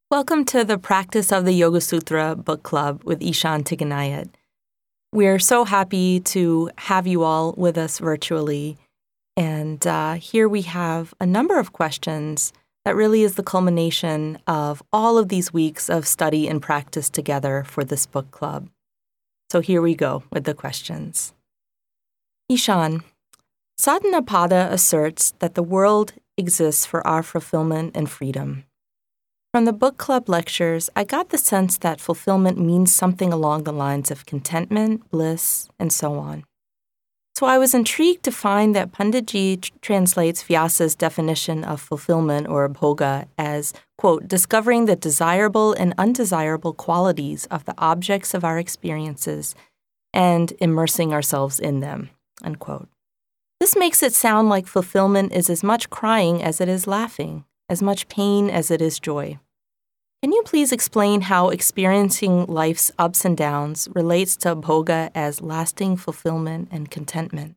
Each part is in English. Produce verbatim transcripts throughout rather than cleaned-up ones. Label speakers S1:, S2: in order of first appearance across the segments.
S1: Welcome to the Practice of the Yoga Sutra Book Club with Ishan Tiganayat. We're so happy to have you all with us virtually. And uh, here we have a number of questions that really is the culmination of all of these weeks of study and practice together for this book club. So here we go with the questions. Ishan, Sadhanapada asserts that the world exists for our fulfillment and freedom. From the book club lectures, I got the sense that fulfillment means something along the lines of contentment, bliss, and so on. So I was intrigued to find that Panditji tr- translates Vyasa's definition of fulfillment or bhoga as, quote, discovering the desirable and undesirable qualities of the objects of our experiences and immersing ourselves in them, unquote. This makes it sound like fulfillment is as much crying as it is laughing, as much pain as it is joy. Can you please explain how experiencing life's ups and downs relates to bhoga as lasting fulfillment and contentment?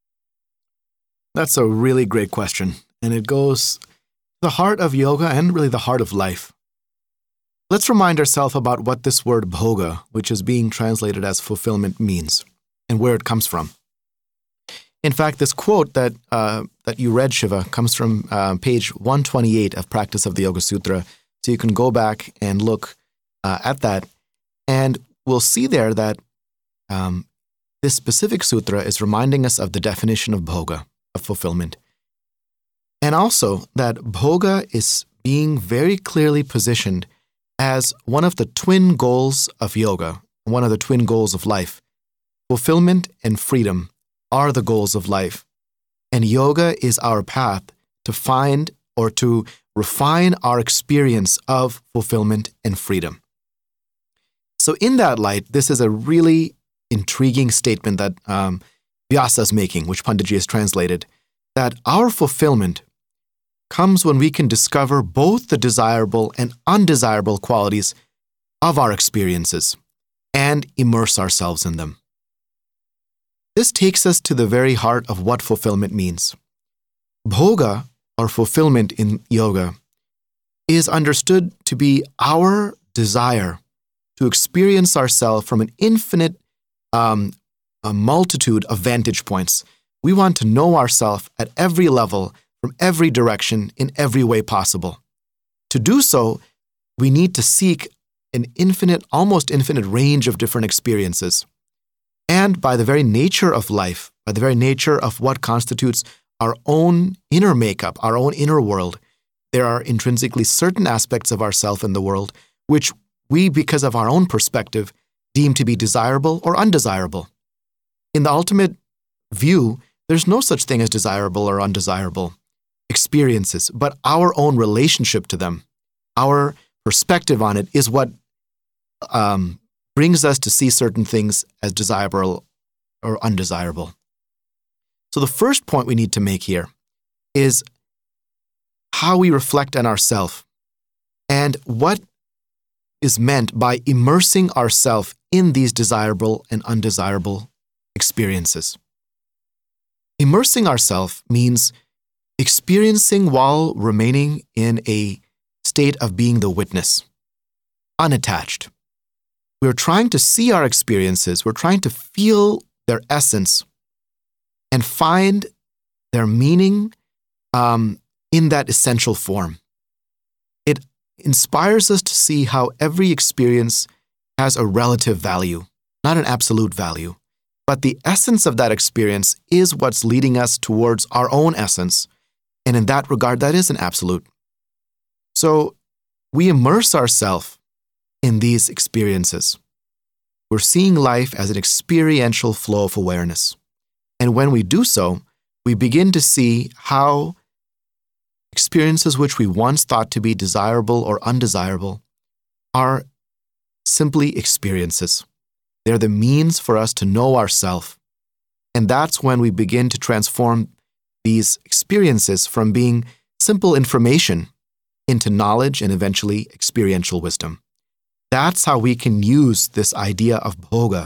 S2: That's a really great question, and it goes to the heart of yoga and really the heart of life. Let's remind ourselves about what this word bhoga, which is being translated as fulfillment, means and where it comes from. In fact, this quote that uh, that you read, Shiva, comes from uh, page one twenty-eight of Practice of the Yoga Sutra. So you can go back and look uh, at that, and we'll see there that um, this specific sutra is reminding us of the definition of bhoga, of fulfillment. And also that bhoga is being very clearly positioned as one of the twin goals of yoga, one of the twin goals of life. Fulfillment and freedom are the goals of life. And yoga is our path to find or to refine our experience of fulfillment and freedom. So in that light, this is a really intriguing statement that um, Vyasa is making, which Panditji has translated, that our fulfillment comes when we can discover both the desirable and undesirable qualities of our experiences and immerse ourselves in them. This takes us to the very heart of what fulfillment means. Bhoga, or fulfillment in yoga, is understood to be our desire to experience ourselves from an infinite um, a multitude of vantage points. We want to know ourselves at every level, from every direction, in every way possible. To do so, we need to seek an infinite, almost infinite range of different experiences. And by the very nature of life, by the very nature of what constitutes our own inner makeup, our own inner world, there are intrinsically certain aspects of ourself in the world which we, because of our own perspective, deem to be desirable or undesirable. In the ultimate view, there's no such thing as desirable or undesirable experiences, but our own relationship to them, our perspective on it is what um, brings us to see certain things as desirable or undesirable. So the first point we need to make here is how we reflect on ourselves and what is meant by immersing ourselves in these desirable and undesirable experiences. Immersing ourselves means experiencing while remaining in a state of being the witness, unattached. We're trying to see our experiences, we're trying to feel their essence and find their meaning um, in that essential form. It inspires us to see how every experience has a relative value, not an absolute value, but the essence of that experience is what's leading us towards our own essence, and in that regard, that is an absolute. So we immerse ourselves in these experiences. We're seeing life as an experiential flow of awareness. And when we do so, we begin to see how experiences which we once thought to be desirable or undesirable are simply experiences. They're the means for us to know ourselves. And that's when we begin to transform these experiences from being simple information into knowledge and eventually experiential wisdom. That's how we can use this idea of bhoga,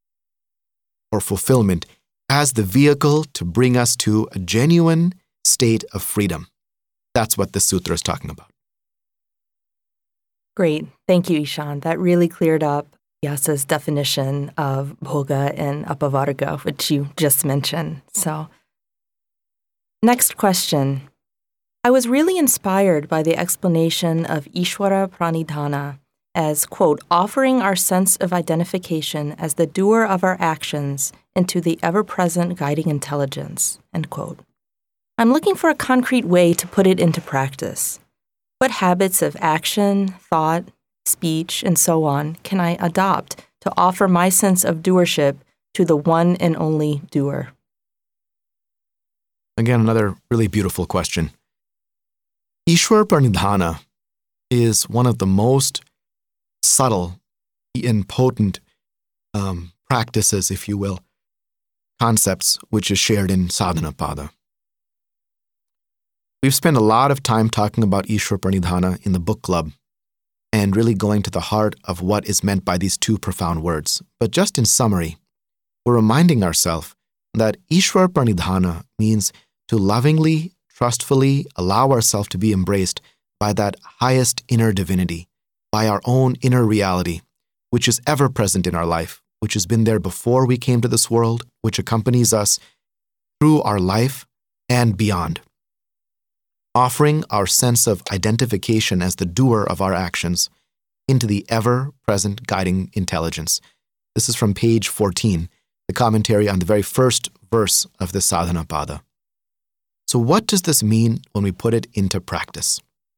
S2: or fulfillment, as the vehicle to bring us to a genuine state of freedom. That's what this sutra is talking about.
S1: Great. Thank you, Ishan. That really cleared up Vyasa's definition of bhoga and apavarga, which you just mentioned. So, next question. I was really inspired by the explanation of Ishvara Pranidhana as, quote, offering our sense of identification as the doer of our actions into the ever-present guiding intelligence, end quote. I'm looking for a concrete way to put it into practice. What habits of action, thought, speech, and so on can I adopt to offer my sense of doership to the one and only doer?
S2: Again, another really beautiful question. Ishvara Pranidhana is one of the most subtle and potent um, practices, if you will, concepts which is shared in Sadhanapada. We've spent a lot of time talking about Ishvara Pranidhana in the book club and really going to the heart of what is meant by these two profound words. But just in summary, we're reminding ourselves that Ishvara Pranidhana means to lovingly, trustfully allow ourselves to be embraced by that highest inner divinity, by our own inner reality, which is ever present in our life, which has been there before we came to this world, which accompanies us through our life and beyond. Offering our sense of identification as the doer of our actions into the ever-present guiding intelligence. This is from page fourteen, the commentary on the very first verse of the Sadhanapada. So what does this mean when we put it into practice?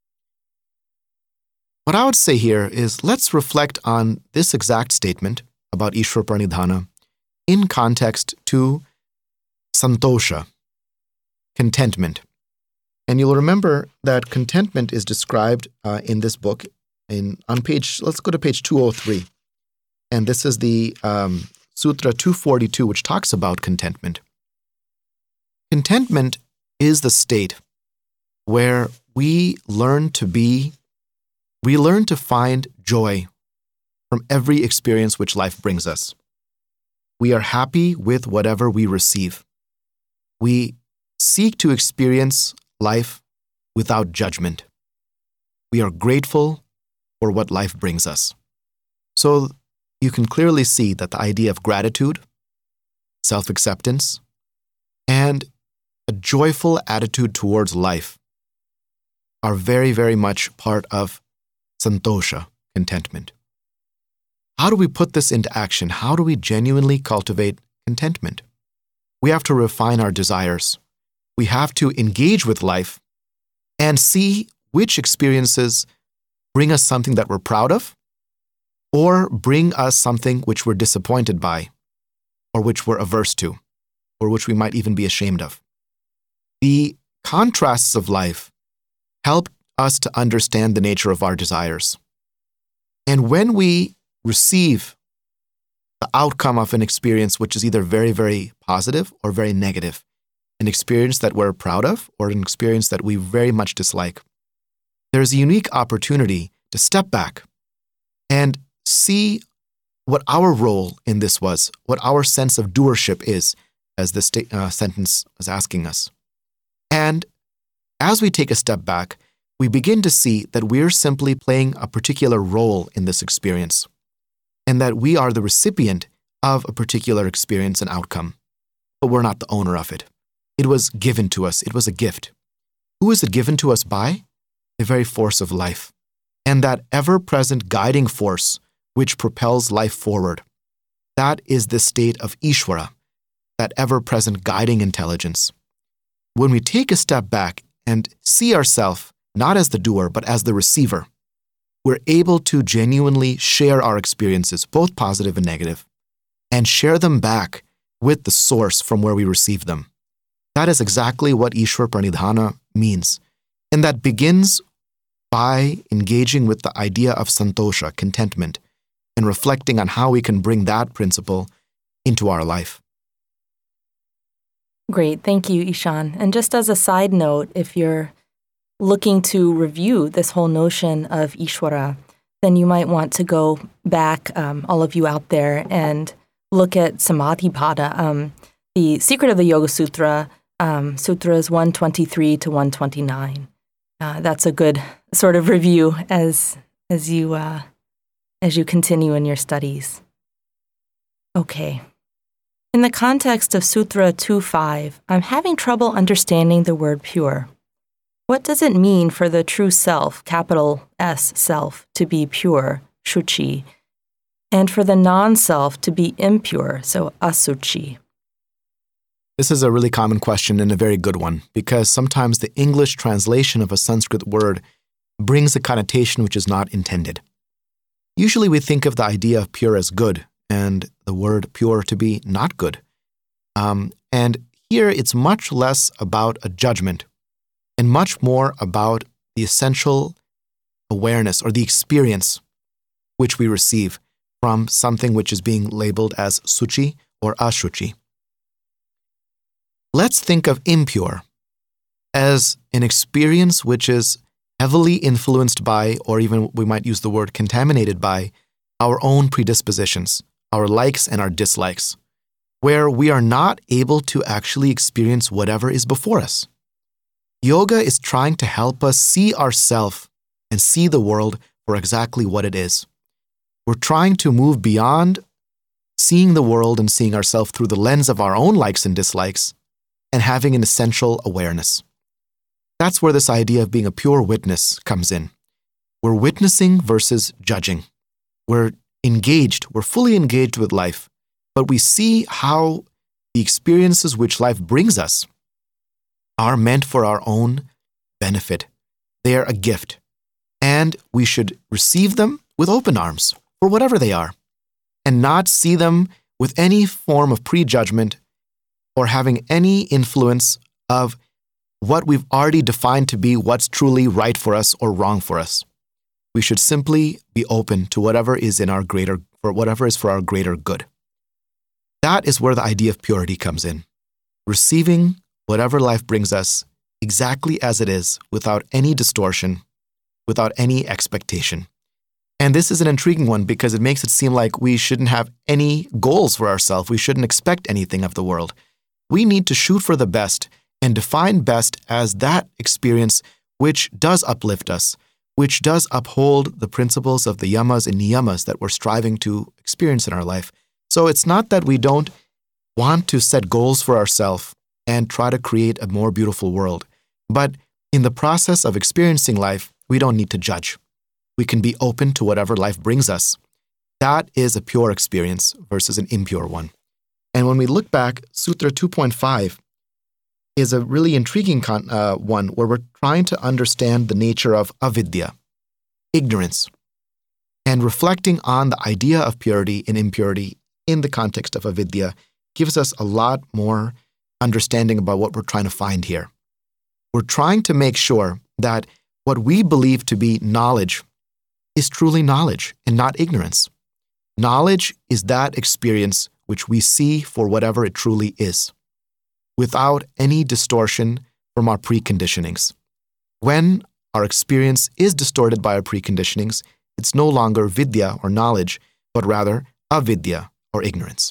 S2: What I would say here is let's reflect on this exact statement about Ishvara Pranidhana in context to santosha, contentment. And you'll remember that contentment is described uh, in this book in on page, let's go to page two oh three. And this is the um, Sutra two forty-two, which talks about contentment. Contentment is the state where we learn to be, we learn to find joy from every experience which life brings us. We are happy with whatever we receive. We seek to experience life without judgment. We are grateful for what life brings us. So you can clearly see that the idea of gratitude, self-acceptance, and a joyful attitude towards life are very, very much part of santosha, contentment. How do we put this into action? How do we genuinely cultivate contentment? We have to refine our desires. We have to engage with life and see which experiences bring us something that we're proud of or bring us something which we're disappointed by or which we're averse to or which we might even be ashamed of. The contrasts of life help us to understand the nature of our desires. And when we receive the outcome of an experience which is either very, very positive or very negative, an experience that we're proud of or an experience that we very much dislike, there's a unique opportunity to step back and see what our role in this was, what our sense of doership is, as this sta- uh, sentence is asking us. And as we take a step back, we begin to see that we're simply playing a particular role in this experience, and that we are the recipient of a particular experience and outcome, but we're not the owner of it. It was given to us. It was a gift. Who is it given to us by? The very force of life, and that ever-present guiding force which propels life forward. That is the state of Ishvara, that ever-present guiding intelligence. When we take a step back and see ourselves not as the doer, but as the receiver, we're able to genuinely share our experiences, both positive and negative, and share them back with the source from where we receive them. That is exactly what Ishvara Pranidhana means. And that begins by engaging with the idea of santosha, contentment, and reflecting on how we can bring that principle into our life.
S1: Great. Thank you, Ishan. And just as a side note, if you're looking to review this whole notion of Ishvara, then you might want to go back, um, all of you out there, and look at Samadhipada, um, the Secret of the Yoga Sutra, um, Sutras one twenty-three to one twenty-nine. Uh, that's a good sort of review as as you uh, as you continue in your studies. Okay. In the context of Sutra two five, I'm having trouble understanding the word pure. What does it mean for the true self, capital S self, to be pure, shuchi, and for the non-self to be impure, so asuchi?
S2: This is a really common question and a very good one, because sometimes the English translation of a Sanskrit word brings a connotation which is not intended. Usually we think of the idea of pure as good, and the word pure to be not good. Um, and here it's much less about a judgment and much more about the essential awareness or the experience which we receive from something which is being labeled as suchi or ashuchi. Let's think of impure as an experience which is heavily influenced by, or even we might use the word contaminated by, our own predispositions, our likes and our dislikes, where we are not able to actually experience whatever is before us. Yoga is trying to help us see ourselves and see the world for exactly what it is. We're trying to move beyond seeing the world and seeing ourselves through the lens of our own likes and dislikes and having an essential awareness. That's where this idea of being a pure witness comes in. We're witnessing versus judging. We're engaged, we're fully engaged with life, but we see how the experiences which life brings us are meant for our own benefit. They are a gift, and we should receive them with open arms for whatever they are, and not see them with any form of prejudgment or having any influence of what we've already defined to be what's truly right for us or wrong for us. We should simply be open to whatever is in our greater, for whatever is for our greater good. That is where the idea of purity comes in. Receiving whatever life brings us exactly as it is, without any distortion, without any expectation. And this is an intriguing one because it makes it seem like we shouldn't have any goals for ourselves. We shouldn't expect anything of the world. We need to shoot for the best and define best as that experience which does uplift us, which does uphold the principles of the yamas and niyamas that we're striving to experience in our life. So it's not that we don't want to set goals for ourselves and try to create a more beautiful world, but in the process of experiencing life, we don't need to judge. We can be open to whatever life brings us. That is a pure experience versus an impure one. And when we look back, Sutra two point five is a really intriguing con- uh, one where we're trying to understand the nature of avidya, ignorance, and reflecting on the idea of purity and impurity in the context of avidya gives us a lot more understanding about what we're trying to find here. We're trying to make sure that what we believe to be knowledge is truly knowledge and not ignorance. Knowledge is that experience which we see for whatever it truly is, without any distortion from our preconditionings. When our experience is distorted by our preconditionings, it's no longer vidya or knowledge, but rather avidya or ignorance.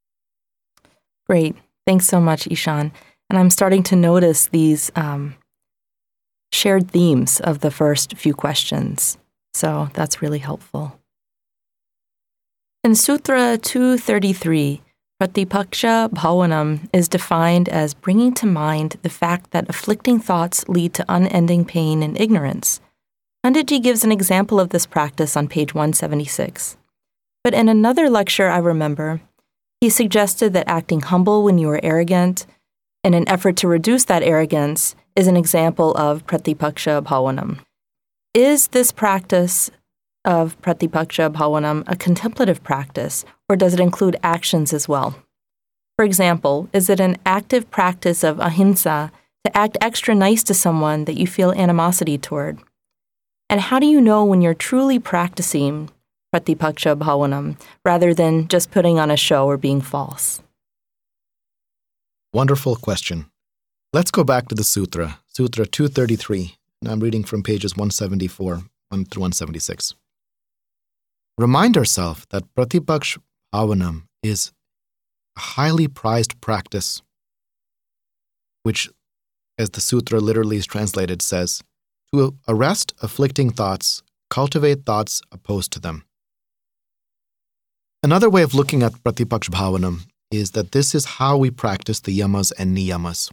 S1: Great. Thanks so much, Ishan. And I'm starting to notice these um, shared themes of the first few questions. So that's really helpful. In Sutra two thirty-three, Pratipaksha Bhavanam is defined as bringing to mind the fact that afflicting thoughts lead to unending pain and ignorance. Panditji gives an example of this practice on page one seventy-six. But in another lecture I remember, he suggested that acting humble when you are arrogant, in an effort to reduce that arrogance, is an example of Pratipaksha Bhavanam. Is this practice of Pratipaksha Bhavanam a contemplative practice, or does it include actions as well? For example, is it an active practice of ahimsa to act extra nice to someone that you feel animosity toward? And how do you know when you're truly practicing Pratipaksha Bhavanam rather than just putting on a show or being false?
S2: Wonderful question. Let's go back to the sutra, Sutra two thirty-three, and I'm reading from pages one seventy-four one through one seventy-six. Remind ourselves that Pratipaksha Bhavanam is a highly prized practice, which, as the sutra literally is translated, says, to arrest afflicting thoughts cultivate thoughts opposed to them. Another way of looking at Pratipaksh Bhavanam is that this is how we practice the yamas and niyamas.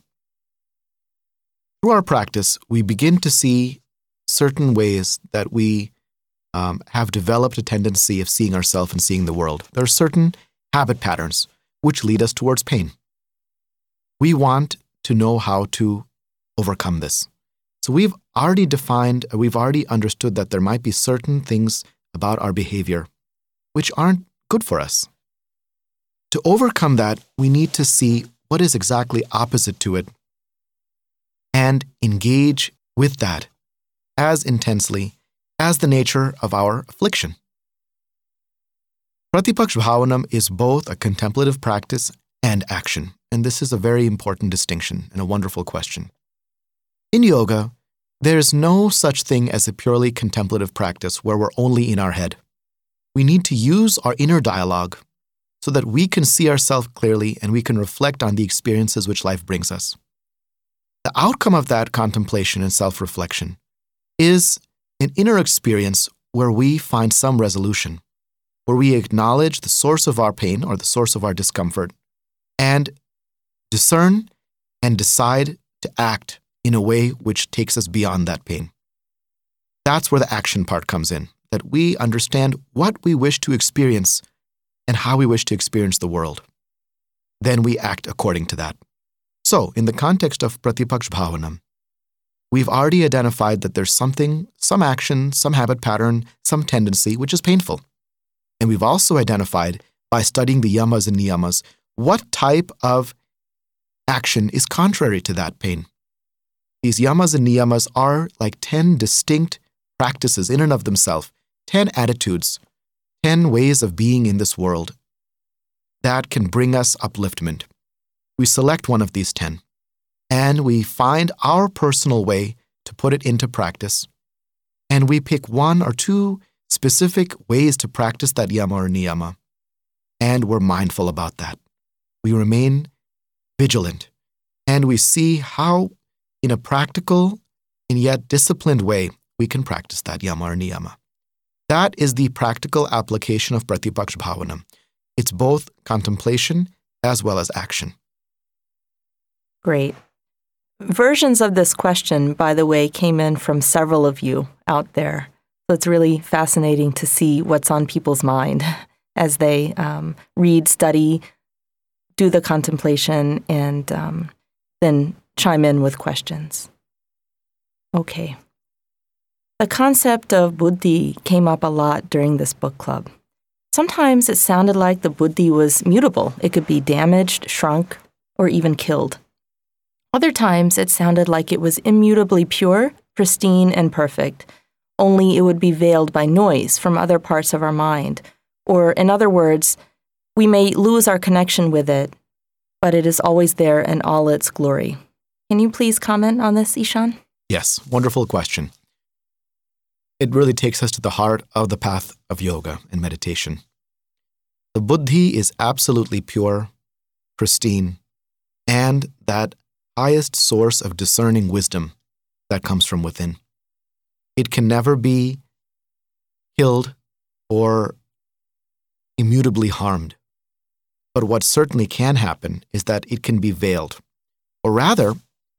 S2: Through our practice, we begin to see certain ways that we um, have developed a tendency of seeing ourselves and seeing the world. There are certain habit patterns which lead us towards pain. We want to know how to overcome this. So we've already defined, we've already understood that there might be certain things about our behavior which aren't good for us. To overcome that, we need to see what is exactly opposite to it and engage with that as intensely as the nature of our affliction. Pratipaksh Bhavanam is both a contemplative practice and action, and this is a very important distinction and a wonderful question. In yoga, there is no such thing as a purely contemplative practice where we're only in our head. We need to use our inner dialogue so that we can see ourselves clearly and we can reflect on the experiences which life brings us. The outcome of that contemplation and self-reflection is an inner experience where we find some resolution, where we acknowledge the source of our pain or the source of our discomfort and discern and decide to act in a way which takes us beyond that pain. That's where the action part comes in, that we understand what we wish to experience and how we wish to experience the world. Then we act according to that. So, in the context of Pratipaksh Bhavanam, we've already identified that there's something, some action, some habit pattern, some tendency which is painful. And we've also identified, by studying the yamas and niyamas, what type of action is contrary to that pain. These yamas and niyamas are like ten distinct practices in and of themselves, ten attitudes, ten ways of being in this world that can bring us upliftment. We select one of these ten, and we find our personal way to put it into practice, and we pick one or two specific ways to practice that yama or niyama, and we're mindful about that. We remain vigilant, and we see how, in a practical and yet disciplined way, we can practice that yama or niyama. That is the practical application of Pratipaksh Bhavanam. It's both contemplation as well as action.
S1: Great. Versions of this question, by the way, came in from several of you out there. So it's really fascinating to see what's on people's mind as they um, read, study, do the contemplation, and um, then chime in with questions. Okay. The concept of buddhi came up a lot during this book club. Sometimes it sounded like the buddhi was mutable. It could be damaged, shrunk, or even killed. Other times it sounded like it was immutably pure, pristine, and perfect, only it would be veiled by noise from other parts of our mind. Or, in other words, we may lose our connection with it, but it is always there in all its glory. Can you please comment on this, Ishan?
S2: Yes, wonderful question. It really takes us to the heart of the path of yoga and meditation. The buddhi is absolutely pure, pristine, and that highest source of discerning wisdom that comes from within. It can never be killed or immutably harmed. But what certainly can happen is that it can be veiled. Or rather,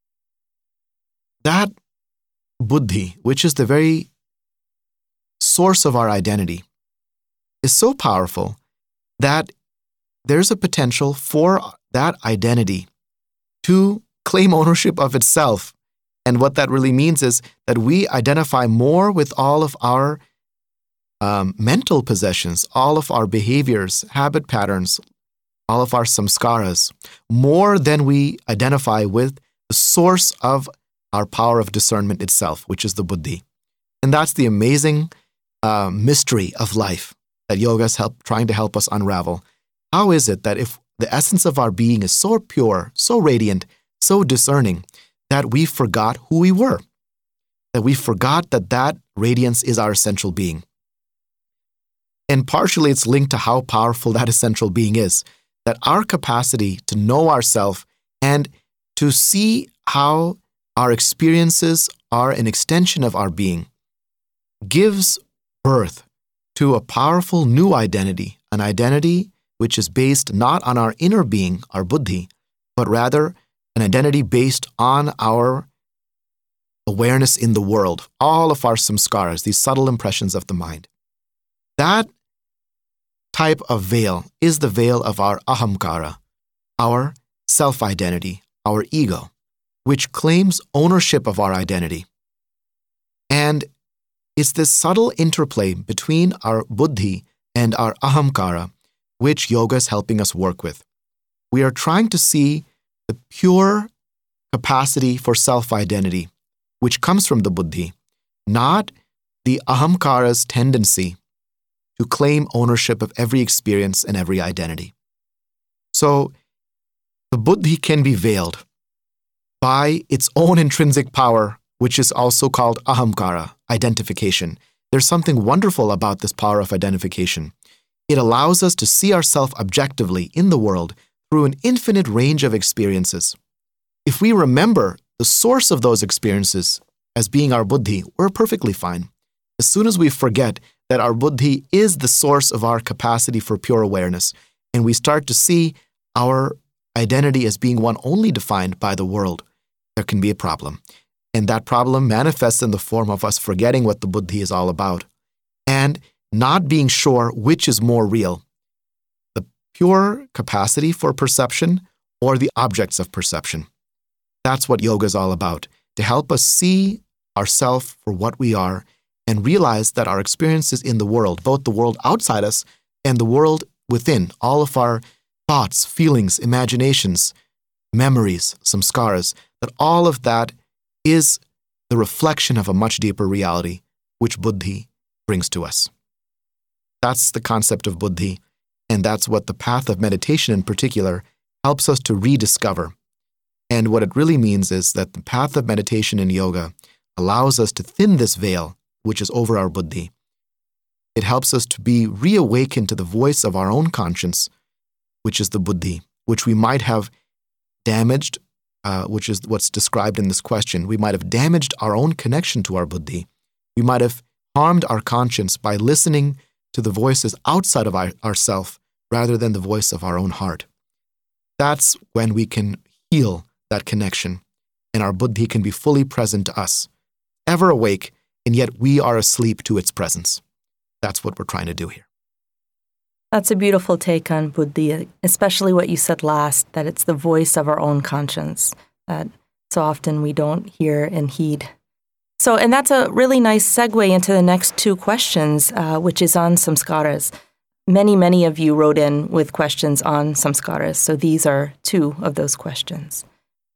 S2: that buddhi, which is the very source of our identity, is so powerful that there's a potential for that identity to claim ownership of itself. And what that really means is that we identify more with all of our um, mental possessions, all of our behaviors, habit patterns, all of our samskaras, more than we identify with the source of our power of discernment itself, which is the buddhi. And that's the amazing uh, mystery of life that yoga is help, trying to help us unravel. How is it that if the essence of our being is so pure, so radiant, so discerning, that we forgot who we were, that we forgot that that radiance is our essential being? And partially it's linked to how powerful that essential being is, that our capacity to know ourselves and to see how our experiences are an extension of our being gives birth to a powerful new identity, an identity which is based not on our inner being, our buddhi, but rather an identity based on our awareness in the world, all of our samskaras, these subtle impressions of the mind. That type of veil is the veil of our ahamkara, our self-identity, our ego, which claims ownership of our identity. And it's this subtle interplay between our buddhi and our ahamkara which yoga is helping us work with. We are trying to see the pure capacity for self-identity, which comes from the buddhi, not the ahamkara's tendency to claim ownership of every experience and every identity. So the buddhi can be veiled by its own intrinsic power, which is also called ahamkara, identification. There's something wonderful about this power of identification. It allows us to see ourselves objectively in the world through an infinite range of experiences. If we remember the source of those experiences as being our buddhi, we're perfectly fine. As soon as we forget that our buddhi is the source of our capacity for pure awareness, and we start to see our identity as being one only defined by the world, there can be a problem. And that problem manifests in the form of us forgetting what the buddhi is all about and not being sure which is more real, the pure capacity for perception or the objects of perception. That's what yoga is all about, to help us see ourselves for what we are and realize that our experiences in the world, both the world outside us and the world within, all of our thoughts, feelings, imaginations, memories, samskaras, that all of that is the reflection of a much deeper reality, which buddhi brings to us. That's the concept of buddhi, and that's what the path of meditation in particular helps us to rediscover. And what it really means is that the path of meditation in yoga allows us to thin this veil, which is over our buddhi. It helps us to be reawakened to the voice of our own conscience, which is the buddhi, which we might have damaged, uh, which is what's described in this question. We might have damaged our own connection to our buddhi. We might have harmed our conscience by listening to the voices outside of our, ourself rather than the voice of our own heart. That's when we can heal that connection, and our buddhi can be fully present to us, ever awake, and yet we are asleep to its presence. That's what we're trying to do here.
S1: That's a beautiful take on buddhi, especially what you said last, that it's the voice of our own conscience, that so often we don't hear and heed. So, and that's a really nice segue into the next two questions, uh, which is on samskaras. Many, many of you wrote in with questions on samskaras, so these are two of those questions.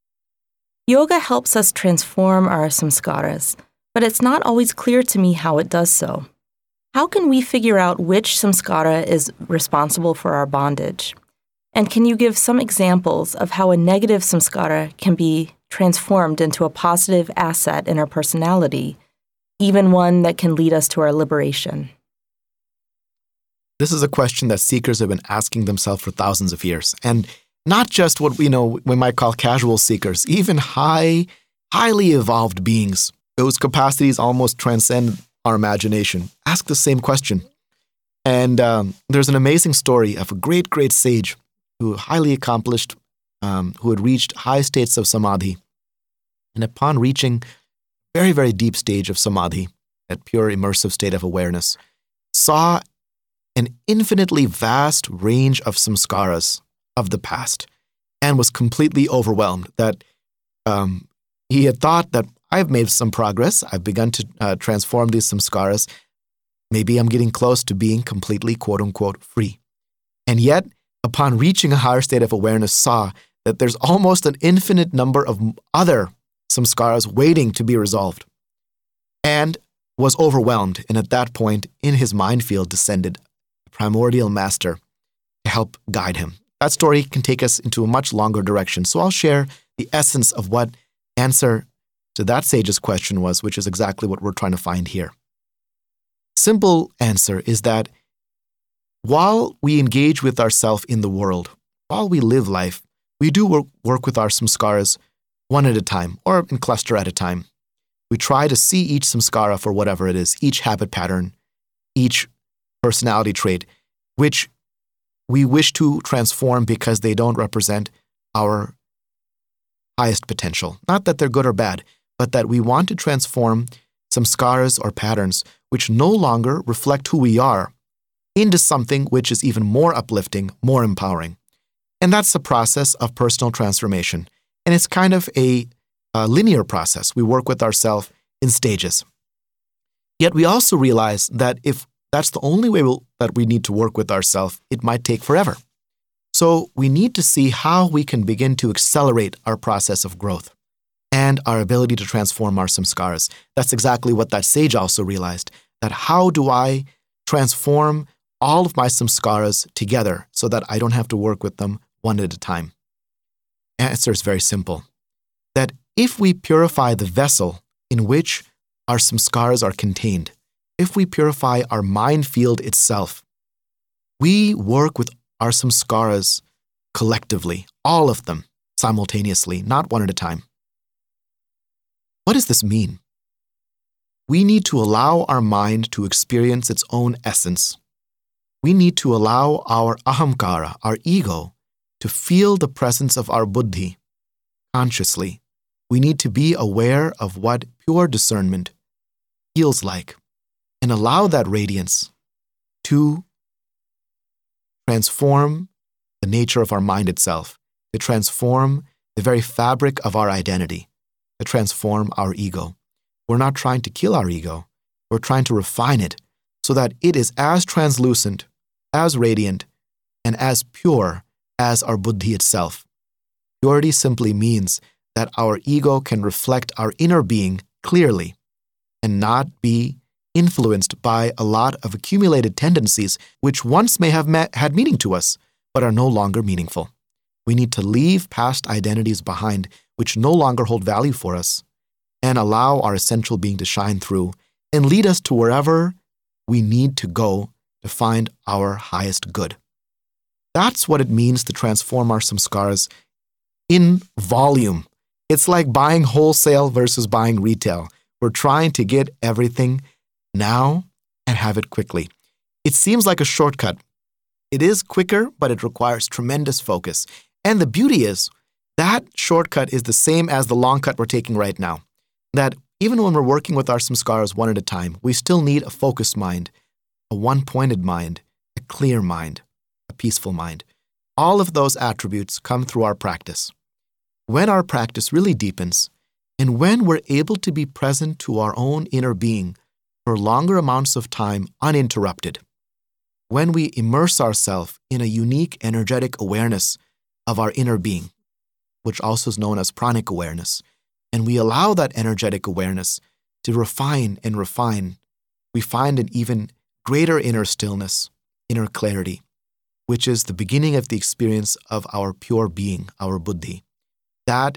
S1: Yoga helps us transform our samskaras, but it's not always clear to me how it does so. How can we figure out which samskara is responsible for our bondage? And can you give some examples of how a negative samskara can be transformed into a positive asset in our personality, even one that can lead us to our liberation?
S2: This is a question that seekers have been asking themselves for thousands of years. And not just what we know we might call casual seekers, even high, highly evolved beings, whose capacities almost transcend our imagination, ask the same question. And um, there's an amazing story of a great, great sage who highly accomplished, um, who had reached high states of samadhi. And upon reaching a very, very deep stage of samadhi, that pure immersive state of awareness, saw an infinitely vast range of samskaras of the past and was completely overwhelmed that um, he had thought that I've made some progress. I've begun to uh, transform these samskaras. Maybe I'm getting close to being completely, quote unquote, free. And yet, upon reaching a higher state of awareness, saw that there's almost an infinite number of other samskaras waiting to be resolved, and was overwhelmed. And at that point, in his mind field descended a primordial master to help guide him. That story can take us into a much longer direction. So I'll share the essence of what answer to that sage's question was, which is exactly what we're trying to find here. Simple answer is that while we engage with ourself in the world, while we live life, we do work, work with our samskaras one at a time, or in cluster at a time. We try to see each samskara for whatever it is, each habit pattern, each personality trait, which we wish to transform because they don't represent our highest potential. Not that they're good or bad, but that we want to transform samskaras or patterns which no longer reflect who we are into something which is even more uplifting, more empowering. And that's the process of personal transformation. And it's kind of a, a linear process. We work with ourselves in stages. Yet we also realize that if that's the only way we'll, that we need to work with ourselves, it might take forever. So we need to see how we can begin to accelerate our process of growth and our ability to transform our samskaras. That's exactly what that sage also realized, that how do I transform all of my samskaras together so that I don't have to work with them one at a time? The answer is very simple, that if we purify the vessel in which our samskaras are contained, if we purify our mind field itself, we work with our samskaras collectively, all of them simultaneously, not one at a time. What does this mean? We need to allow our mind to experience its own essence. We need to allow our ahamkara, our ego, to feel the presence of our buddhi consciously. We need to be aware of what pure discernment feels like and allow that radiance to transform the nature of our mind itself, to transform the very fabric of our identity, to transform our ego. We're not trying to kill our ego. We're trying to refine it so that it is as translucent, as radiant, and as pure as our buddhi itself. Purity simply means that our ego can reflect our inner being clearly and not be influenced by a lot of accumulated tendencies which once may have met, had meaning to us, but are no longer meaningful. We need to leave past identities behind which no longer hold value for us and allow our essential being to shine through and lead us to wherever we need to go to find our highest good. That's what it means to transform our samskaras in volume. It's like buying wholesale versus buying retail. We're trying to get everything now and have it quickly. It seems like a shortcut. It is quicker, but it requires tremendous focus. And the beauty is that shortcut is the same as the long cut we're taking right now. That even when we're working with our samskaras one at a time, we still need a focused mind, a one-pointed mind, a clear mind, a peaceful mind. All of those attributes come through our practice. When our practice really deepens, and when we're able to be present to our own inner being for longer amounts of time uninterrupted, when we immerse ourselves in a unique energetic awareness of our inner being, which also is known as pranic awareness, and we allow that energetic awareness to refine and refine, we find an even greater inner stillness, inner clarity, which is the beginning of the experience of our pure being, our buddhi. That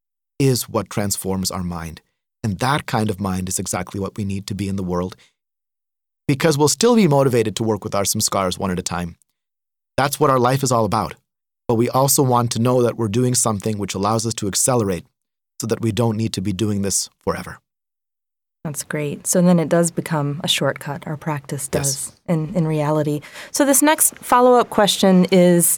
S2: is what transforms our mind. And that kind of mind is exactly what we need to be in the world, because we'll still be motivated to work with our samskaras one at a time. That's what our life is all about. But we also want to know that we're doing something which allows us to accelerate so that we don't need to be doing this forever.
S1: That's great. So then it does become a shortcut. Our practice does yes. in, in reality. So this next follow-up question is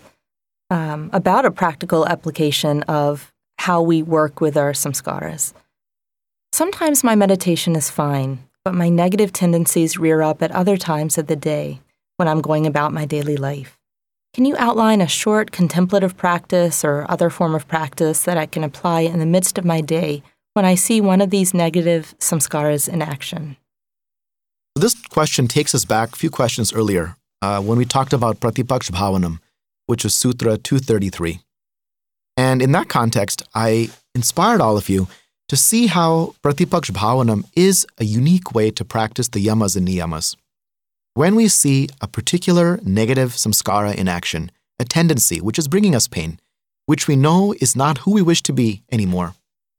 S1: um, about a practical application of how we work with our samskaras. Sometimes my meditation is fine, but my negative tendencies rear up at other times of the day when I'm going about my daily life. Can you outline a short contemplative practice or other form of practice that I can apply in the midst of my day when I see one of these negative samskaras in action?
S2: This question takes us back a few questions earlier uh, when we talked about Pratipaksh Bhavanam, which is Sutra two thirty-three. And in that context, I inspired all of you to see how Pratipaksh Bhavanam is a unique way to practice the yamas and niyamas. When we see a particular negative samskara in action, a tendency which is bringing us pain, which we know is not who we wish to be anymore,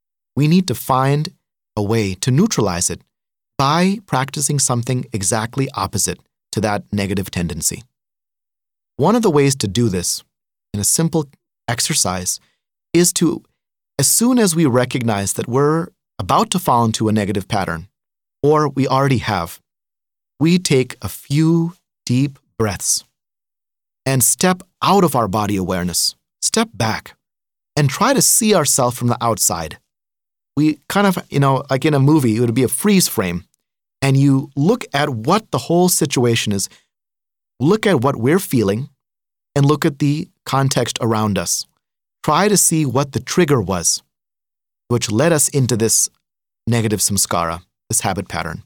S2: we need to find a way to neutralize it by practicing something exactly opposite to that negative tendency. One of the ways to do this in a simple exercise is to, as soon as we recognize that we're about to fall into a negative pattern, or we already have, we take a few deep breaths and step out of our body awareness, step back, and try to see ourselves from the outside. We kind of, you know, like in a movie, it would be a freeze frame, and you look at what the whole situation is, look at what we're feeling, and look at the context around us. Try to see what the trigger was, which led us into this negative samskara, this habit pattern.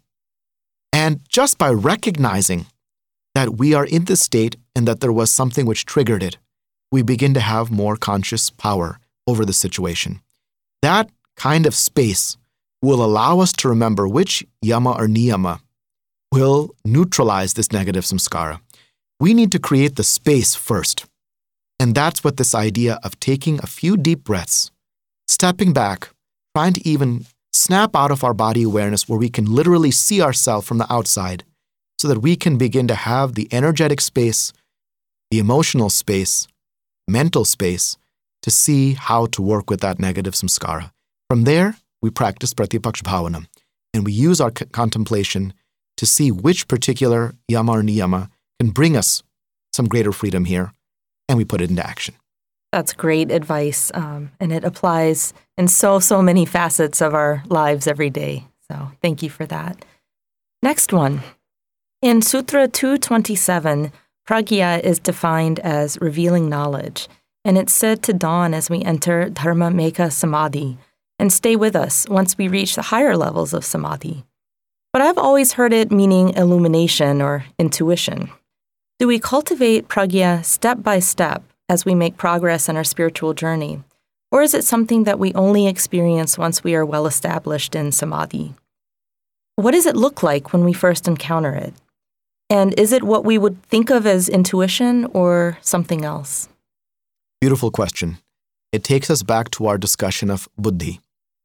S2: And just by recognizing that we are in this state and that there was something which triggered it, we begin to have more conscious power over the situation. That kind of space will allow us to remember which yama or niyama will neutralize this negative samskara. We need to create the space first. And that's what this idea of taking a few deep breaths, stepping back, trying to even snap out of our body awareness where we can literally see ourselves from the outside so that we can begin to have the energetic space, the emotional space, mental space to see how to work with that negative samskara. From there, we practice Pratyapaksha Bhavana, and we use our c- contemplation to see which particular yama or niyama can bring us some greater freedom here, and we put it into action.
S1: That's great advice, um, and it applies in so, so many facets of our lives every day. So thank you for that. Next one. In Sutra two twenty-seven, pragya is defined as revealing knowledge, and it's said to dawn as we enter dharma mekha samadhi and stay with us once we reach the higher levels of samadhi. But I've always heard it meaning illumination or intuition. Do we cultivate pragya step by step as we make progress in our spiritual journey? Or is it something that we only experience once we are well established in samadhi? What does it look like when we first encounter it? And is it what we would think of as intuition or something else?
S2: Beautiful question. It takes us back to our discussion of buddhi.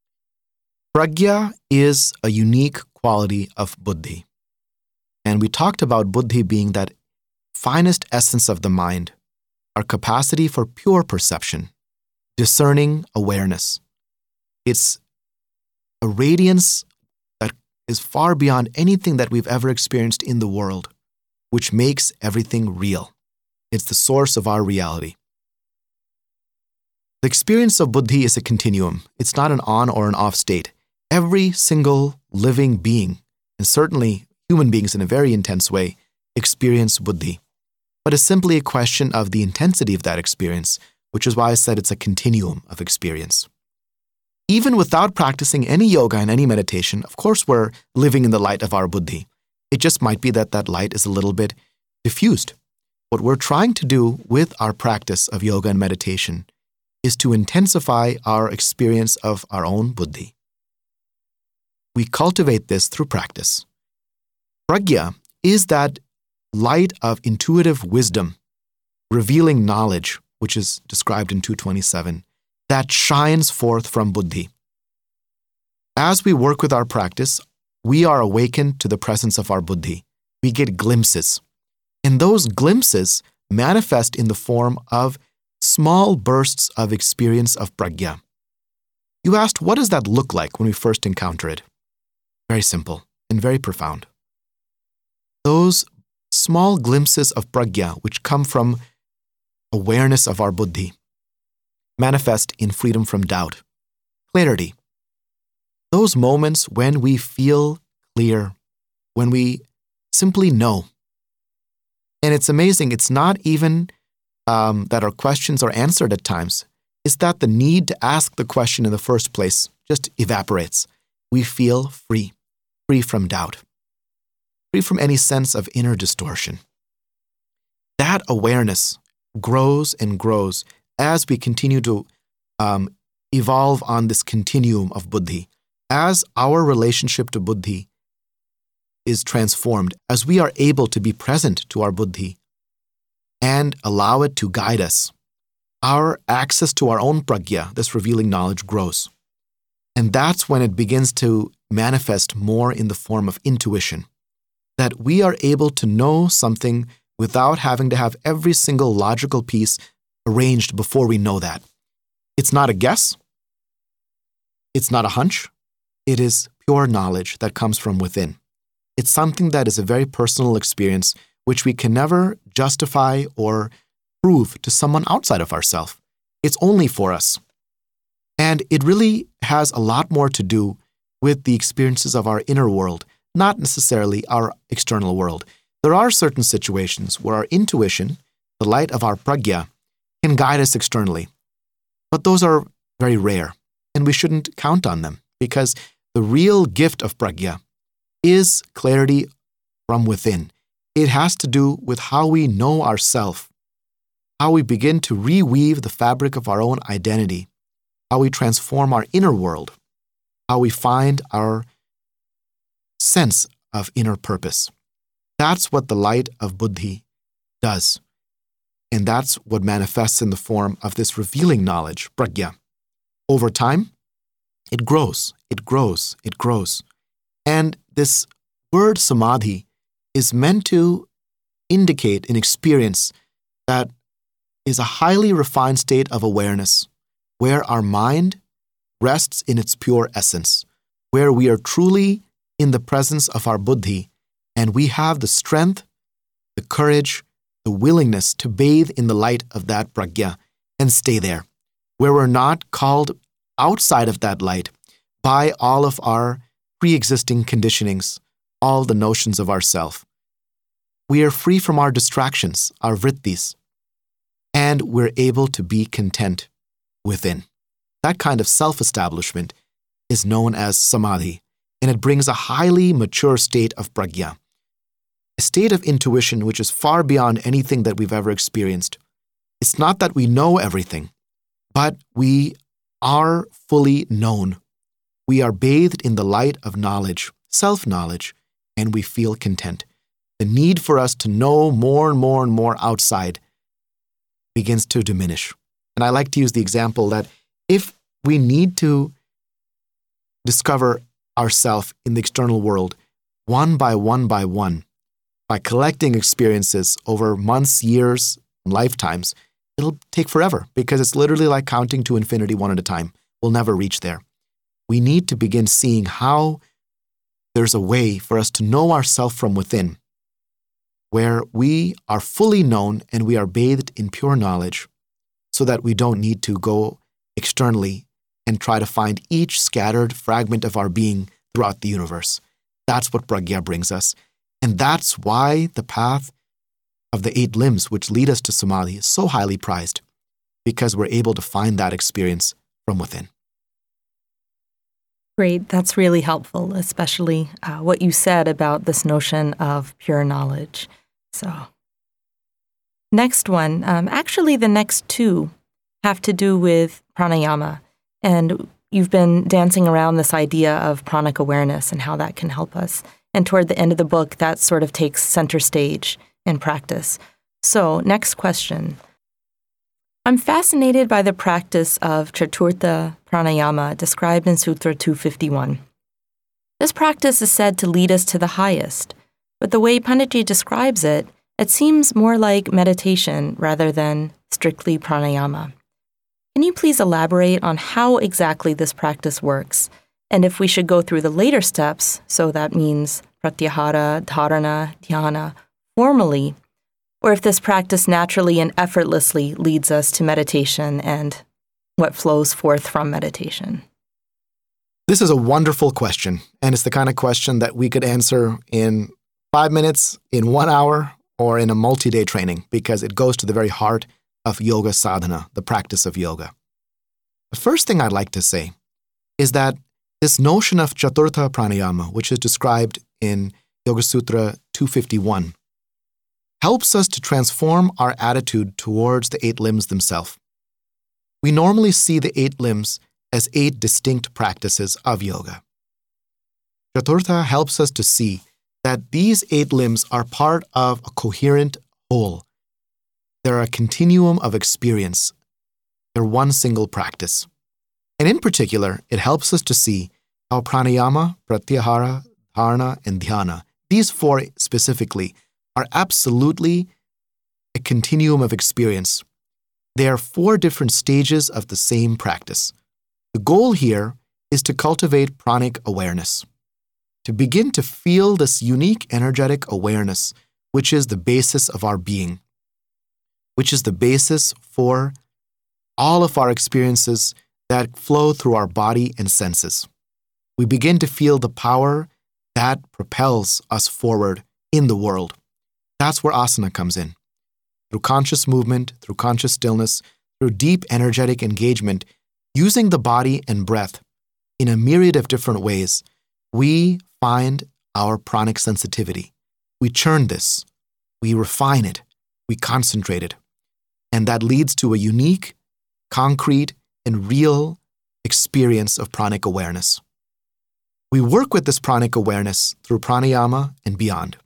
S2: Pragya is a unique quality of buddhi. And we talked about buddhi being that finest essence of the mind, our capacity for pure perception, discerning awareness. It's a radiance that is far beyond anything that we've ever experienced in the world, which makes everything real. It's the source of our reality. The experience of buddhi is a continuum. It's not an on or an off state. Every single living being, and certainly human beings in a very intense way, experience buddhi. But it's simply a question of the intensity of that experience, which is why I said it's a continuum of experience. Even without practicing any yoga and any meditation, of course we're living in the light of our buddhi. It just might be that that light is a little bit diffused. What we're trying to do with our practice of yoga and meditation is to intensify our experience of our own buddhi. We cultivate this through practice. Pragya is that light of intuitive wisdom, revealing knowledge, which is described in two twenty-seven, that shines forth from buddhi. As we work with our practice, we are awakened to the presence of our buddhi. We get glimpses. And those glimpses manifest in the form of small bursts of experience of pragya. You asked, what does that look like when we first encounter it? Very simple and very profound. Those small glimpses of pragya, which come from awareness of our buddhi, manifest in freedom from doubt, clarity. Those moments when we feel clear, when we simply know. And it's amazing, it's not even um, that our questions are answered at times. It's that the need to ask the question in the first place just evaporates. We feel free, free from doubt, free from any sense of inner distortion. That awareness grows and grows as we continue to um, evolve on this continuum of buddhi. As our relationship to buddhi is transformed, as we are able to be present to our buddhi and allow it to guide us, our access to our own pragya, this revealing knowledge, grows. And that's when it begins to manifest more in the form of intuition, that we are able to know something without having to have every single logical piece arranged before we know that. It's not a guess. It's not a hunch. It is pure knowledge that comes from within. It's something that is a very personal experience, which we can never justify or prove to someone outside of ourselves. It's only for us. And it really has a lot more to do with the experiences of our inner world, not necessarily our external world. There are certain situations where our intuition, the light of our pragya, can guide us externally. But those are very rare, and we shouldn't count on them, because the real gift of pragya is clarity from within. It has to do with how we know ourselves, how we begin to reweave the fabric of our own identity, how we transform our inner world, how we find our sense of inner purpose. That's what the light of buddhi does. And that's what manifests in the form of this revealing knowledge, pragya. Over time, it grows, it grows, it grows. And this word samadhi is meant to indicate an experience that is a highly refined state of awareness, where our mind rests in its pure essence, where we are truly in the presence of our buddhi, and we have the strength, the courage, the willingness to bathe in the light of that pragya and stay there, where we're not called outside of that light by all of our pre-existing conditionings, all the notions of ourself. We are free from our distractions, our vrittis, and we're able to be content within. That kind of self-establishment is known as samadhi, and it brings a highly mature state of pragya, a state of intuition which is far beyond anything that we've ever experienced. It's not that we know everything, but we are fully known. We are bathed in the light of knowledge, self-knowledge, and we feel content. The need for us to know more and more and more outside begins to diminish. And I like to use the example that if we need to discover ourselves in the external world one by one by one, by collecting experiences over months, years, lifetimes, it'll take forever, because it's literally like counting to infinity one at a time. We'll never reach there. We need to begin seeing how there's a way for us to know ourselves from within, where we are fully known and we are bathed in pure knowledge, so that we don't need to go externally and try to find each scattered fragment of our being throughout the universe. That's what pragya brings us. And that's why the path of the eight limbs which lead us to samadhi is so highly prized, because we're able to find that experience from within.
S1: Great. That's really helpful, especially uh, what you said about this notion of pure knowledge. So, next one, um, actually the next two have to do with pranayama. And you've been dancing around this idea of pranic awareness and how that can help us. And toward the end of the book, that sort of takes center stage in practice. So, next question. I'm fascinated by the practice of Chaturtha Pranayama described in Sutra two fifty-one. This practice is said to lead us to the highest, but the way Panditji describes it, it seems more like meditation rather than strictly pranayama. Can you please elaborate on how exactly this practice works, and if we should go through the later steps, so that means pratyahara, dharana, dhyana, formally, or if this practice naturally and effortlessly leads us to meditation and what flows forth from meditation?
S2: This is a wonderful question, and it's the kind of question that we could answer in five minutes, in one hour, or in a multi-day training, because it goes to the very heart of yoga sadhana, the practice of yoga. The first thing I'd like to say is that this notion of Chaturtha Pranayama, which is described in Yoga Sutra two fifty-one, helps us to transform our attitude towards the eight limbs themselves. We normally see the eight limbs as eight distinct practices of yoga. Chaturtha helps us to see that these eight limbs are part of a coherent whole. They're a continuum of experience. They're one single practice. And in particular, it helps us to see how pranayama, pratyahara, dharana, and dhyana, these four specifically, are absolutely a continuum of experience. They are four different stages of the same practice. The goal here is to cultivate pranic awareness, to begin to feel this unique energetic awareness, which is the basis of our being, which is the basis for all of our experiences that flow through our body and senses. We begin to feel the power that propels us forward in the world. That's where asana comes in. Through conscious movement, through conscious stillness, through deep energetic engagement, using the body and breath in a myriad of different ways, we find our pranic sensitivity. We churn this, we refine it, we concentrate it, and that leads to a unique, concrete, and real experience of pranic awareness. We work with this pranic awareness through pranayama and beyond.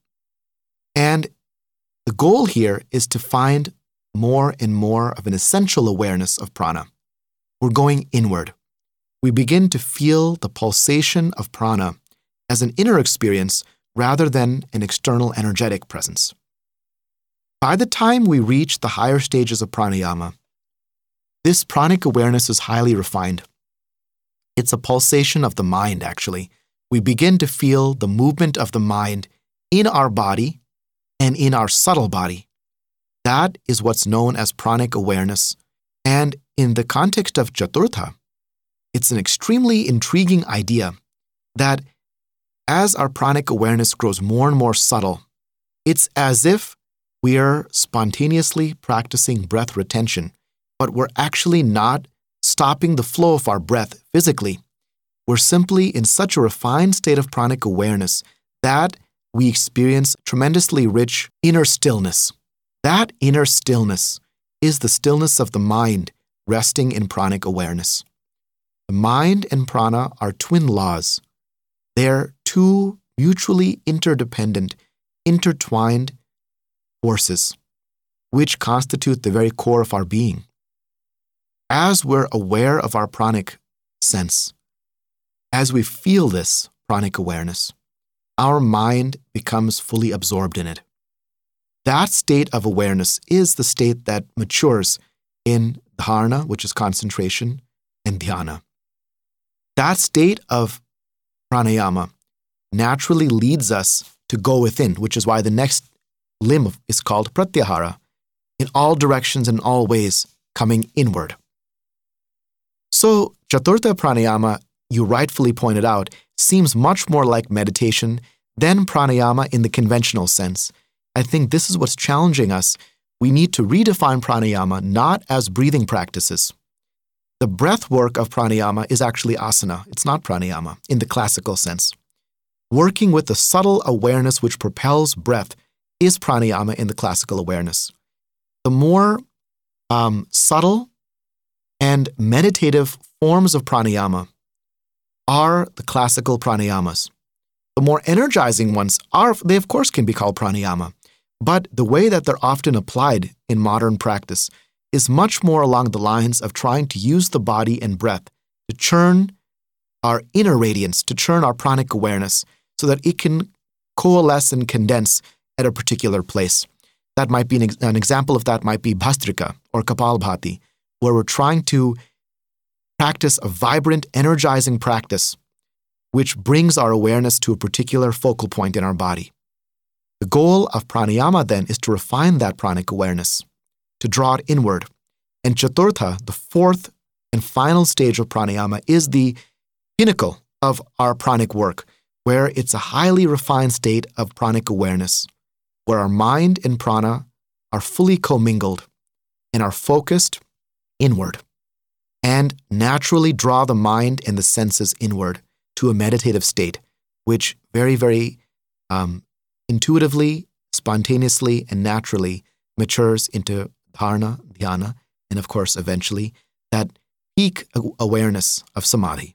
S2: And the goal here is to find more and more of an essential awareness of prana. We're going inward. We begin to feel the pulsation of prana as an inner experience rather than an external energetic presence. By the time we reach the higher stages of pranayama, this pranic awareness is highly refined. It's a pulsation of the mind, actually. We begin to feel the movement of the mind in our body and in our subtle body. That is what's known as pranic awareness. And in the context of Chaturtha, it's an extremely intriguing idea that as our pranic awareness grows more and more subtle, it's as if we are spontaneously practicing breath retention, but we're actually not stopping the flow of our breath physically. We're simply in such a refined state of pranic awareness that we experience tremendously rich inner stillness. That inner stillness is the stillness of the mind resting in pranic awareness. The mind and prana are twin laws. They're two mutually interdependent, intertwined forces, which constitute the very core of our being. As we're aware of our pranic sense, as we feel this pranic awareness, our mind becomes fully absorbed in it. That state of awareness is the state that matures in dharana, which is concentration, and dhyana. That state of pranayama naturally leads us to go within, which is why the next limb is called pratyahara, in all directions and all ways, coming inward. So, Chaturtha pranayama, you rightfully pointed out, seems much more like meditation than pranayama in the conventional sense. I think this is what's challenging us. We need to redefine pranayama not as breathing practices. The breath work of pranayama is actually asana. It's not pranayama in the classical sense. Working with the subtle awareness which propels breath is pranayama in the classical awareness. The more um, subtle and meditative forms of pranayama are the classical pranayamas. The more energizing ones are, they of course can be called pranayama, but the way that they're often applied in modern practice is much more along the lines of trying to use the body and breath to churn our inner radiance, to churn our pranic awareness so that it can coalesce and condense at a particular place. That might be an, ex- an example of that might be Bhastrika or Kapalbhati, where we're trying to practice a vibrant, energizing practice which brings our awareness to a particular focal point in our body. The goal of pranayama then is to refine that pranic awareness, to draw it inward. And Chaturtha, the fourth and final stage of pranayama, is the pinnacle of our pranic work, where it's a highly refined state of pranic awareness, where our mind and prana are fully commingled and are focused inward, and naturally draw the mind and the senses inward to a meditative state, which very, very um, intuitively, spontaneously, and naturally matures into dharana, dhyana, and of course, eventually, that peak awareness of samadhi.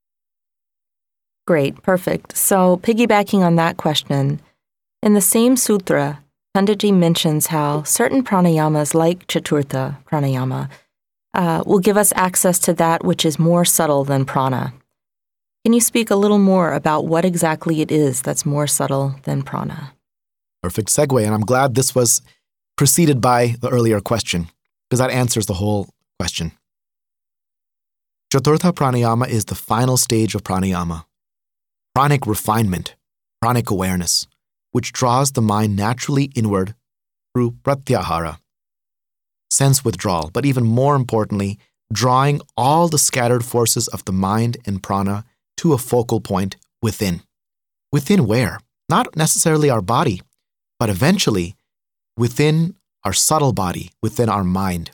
S1: Great, perfect. So piggybacking on that question, in the same sutra, Panditji mentions how certain pranayamas like Chaturtha pranayama uh, will give us access to that which is more subtle than prana. Can you speak a little more about what exactly it is that's more subtle than prana?
S2: Perfect segue, and I'm glad this was preceded by the earlier question, because that answers the whole question. Chaturtha pranayama is the final stage of pranayama. pranic refinement, pranic awareness, which draws the mind naturally inward through pratyahara, sense withdrawal, but even more importantly, drawing all the scattered forces of the mind and prana to a focal point within. Within where? Not necessarily our body, but eventually within our subtle body, within our mind.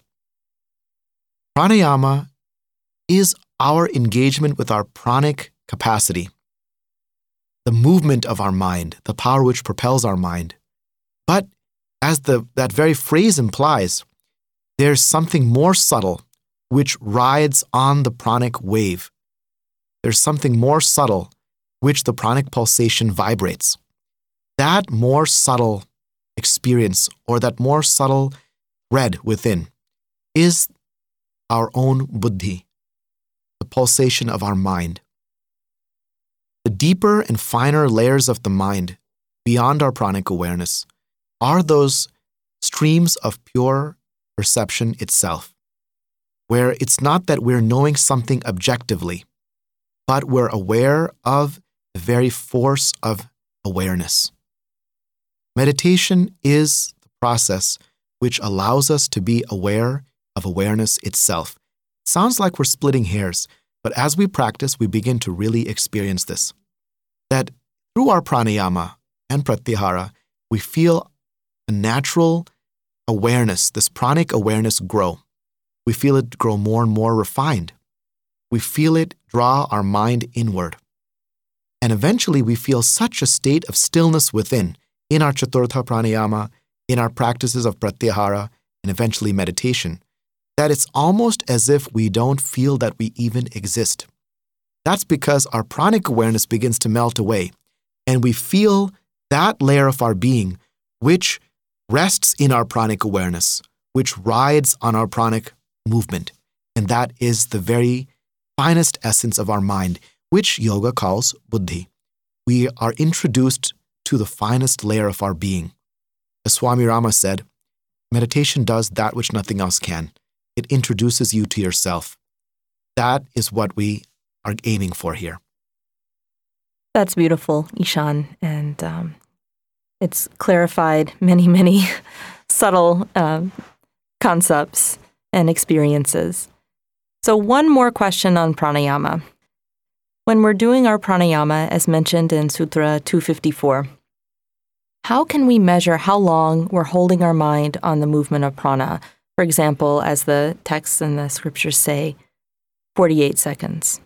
S2: Pranayama is our engagement with our pranic capacity, the movement of our mind, the power which propels our mind. But as the, that very phrase implies, there's something more subtle which rides on the pranic wave. There's something more subtle which the pranic pulsation vibrates. That more subtle experience, or that more subtle thread within, is our own buddhi, the pulsation of our mind. The deeper and finer layers of the mind, beyond our pranic awareness, are those streams of pure perception itself, where it's not that we're knowing something objectively, but we're aware of the very force of awareness. Meditation is the process which allows us to be aware of awareness itself. It sounds like we're splitting hairs, but as we practice, we begin to really experience this. That through our pranayama and pratyahara, we feel a natural awareness, this pranic awareness grow. We feel it grow more and more refined. We feel it draw our mind inward. And eventually we feel such a state of stillness within, in our chaturtha pranayama, in our practices of pratyahara, and eventually meditation, that it's almost as if we don't feel that we even exist. That's because our pranic awareness begins to melt away, and we feel that layer of our being which rests in our pranic awareness, which rides on our pranic movement. And that is the very finest essence of our mind, which yoga calls buddhi. We are introduced to the finest layer of our being. As Swami Rama said, meditation does that which nothing else can. It introduces you to yourself. That is what we are aiming for here.
S1: That's beautiful, Ishan. And um, it's clarified many, many subtle uh, concepts and experiences. So one more question on pranayama. When we're doing our pranayama, as mentioned in Sutra two fifty-four, how can we measure how long we're holding our mind on the movement of prana? For example, as the texts and the scriptures say, forty-eight seconds.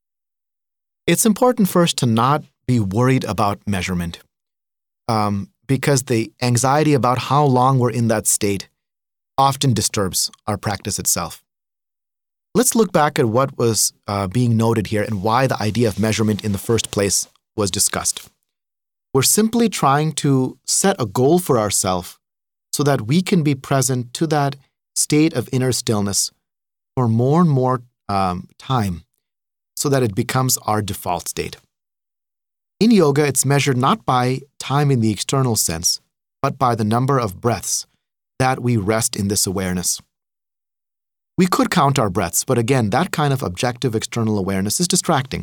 S2: It's important first to not be worried about measurement, um, because the anxiety about how long we're in that state often disturbs our practice itself. Let's look back at what was uh, being noted here and why the idea of measurement in the first place was discussed. We're simply trying to set a goal for ourselves so that we can be present to that state of inner stillness for more and more um, time, so that it becomes our default state. In yoga, it's measured not by time in the external sense, but by the number of breaths that we rest in this awareness. We could count our breaths, but again, that kind of objective external awareness is distracting.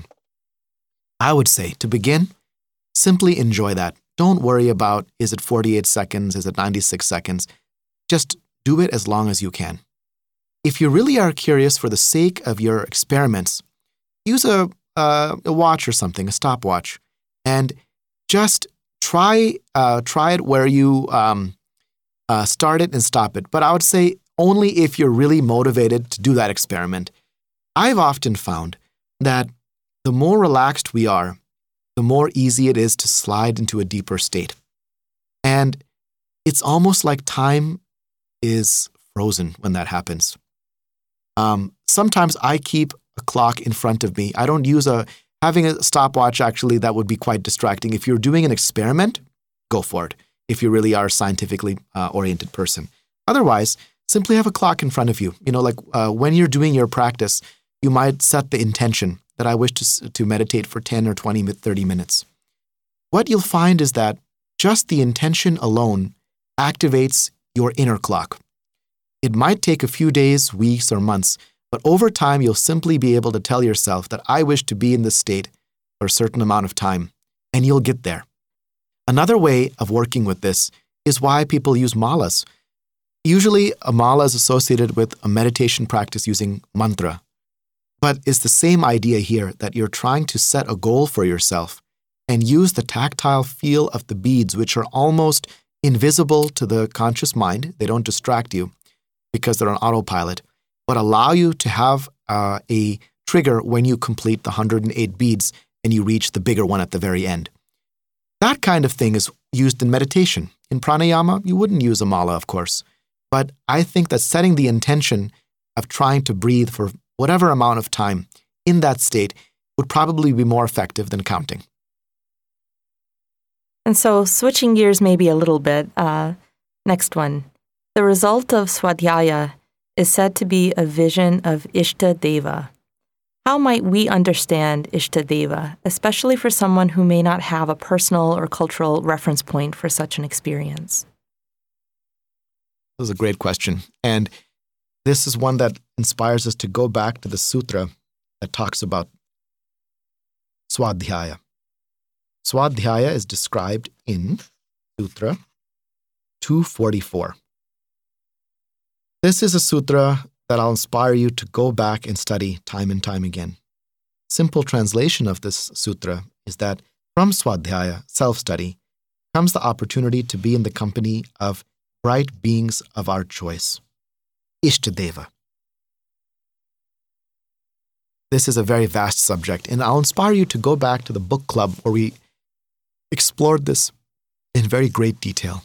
S2: I would say, to begin, simply enjoy that. Don't worry about, is it forty-eight seconds, is it ninety-six seconds? Just do it as long as you can. If you really are curious for the sake of your experiments, use a, uh, a watch or something, a stopwatch, and just try uh, try it where you um, uh, start it and stop it. But I would say only if you're really motivated to do that experiment. I've often found that the more relaxed we are, the more easy it is to slide into a deeper state. And it's almost like time is frozen when that happens. Um, sometimes I keep a clock in front of me. I don't use a, having a stopwatch, actually, that would be quite distracting. If you're doing an experiment, go for it, if you really are a scientifically uh, oriented person. Otherwise, simply have a clock in front of you. You know, like uh, when you're doing your practice, you might set the intention that I wish to, to meditate for ten or twenty, thirty minutes. What you'll find is that just the intention alone activates your inner clock. It might take a few days, weeks, or months, but over time, you'll simply be able to tell yourself that I wish to be in this state for a certain amount of time, and you'll get there. Another way of working with this is why people use malas. Usually, a mala is associated with a meditation practice using mantra. But it's the same idea here, that you're trying to set a goal for yourself and use the tactile feel of the beads, which are almost invisible to the conscious mind. They don't distract you because they're on autopilot, but allow you to have uh, a trigger when you complete the one hundred eight beads and you reach the bigger one at the very end. That kind of thing is used in meditation. In pranayama, you wouldn't use a mala, of course. But I think that setting the intention of trying to breathe for whatever amount of time in that state would probably be more effective than counting.
S1: And so switching gears maybe a little bit, uh, next one. The result of Swadhyaya is said to be a vision of Ishta Deva. How might we understand Ishta Deva, especially for someone who may not have a personal or cultural reference point for such an experience?
S2: This is a great question. And this is one that inspires us to go back to the sutra that talks about Swadhyaya. Swadhyaya is described in Sutra two forty-four. This is a sutra that I'll inspire you to go back and study time and time again. Simple translation of this sutra is that from Swadhyaya, self-study, comes the opportunity to be in the company of bright beings of our choice, Ishtadeva. This is a very vast subject, and I'll inspire you to go back to the book club where we explored this in very great detail.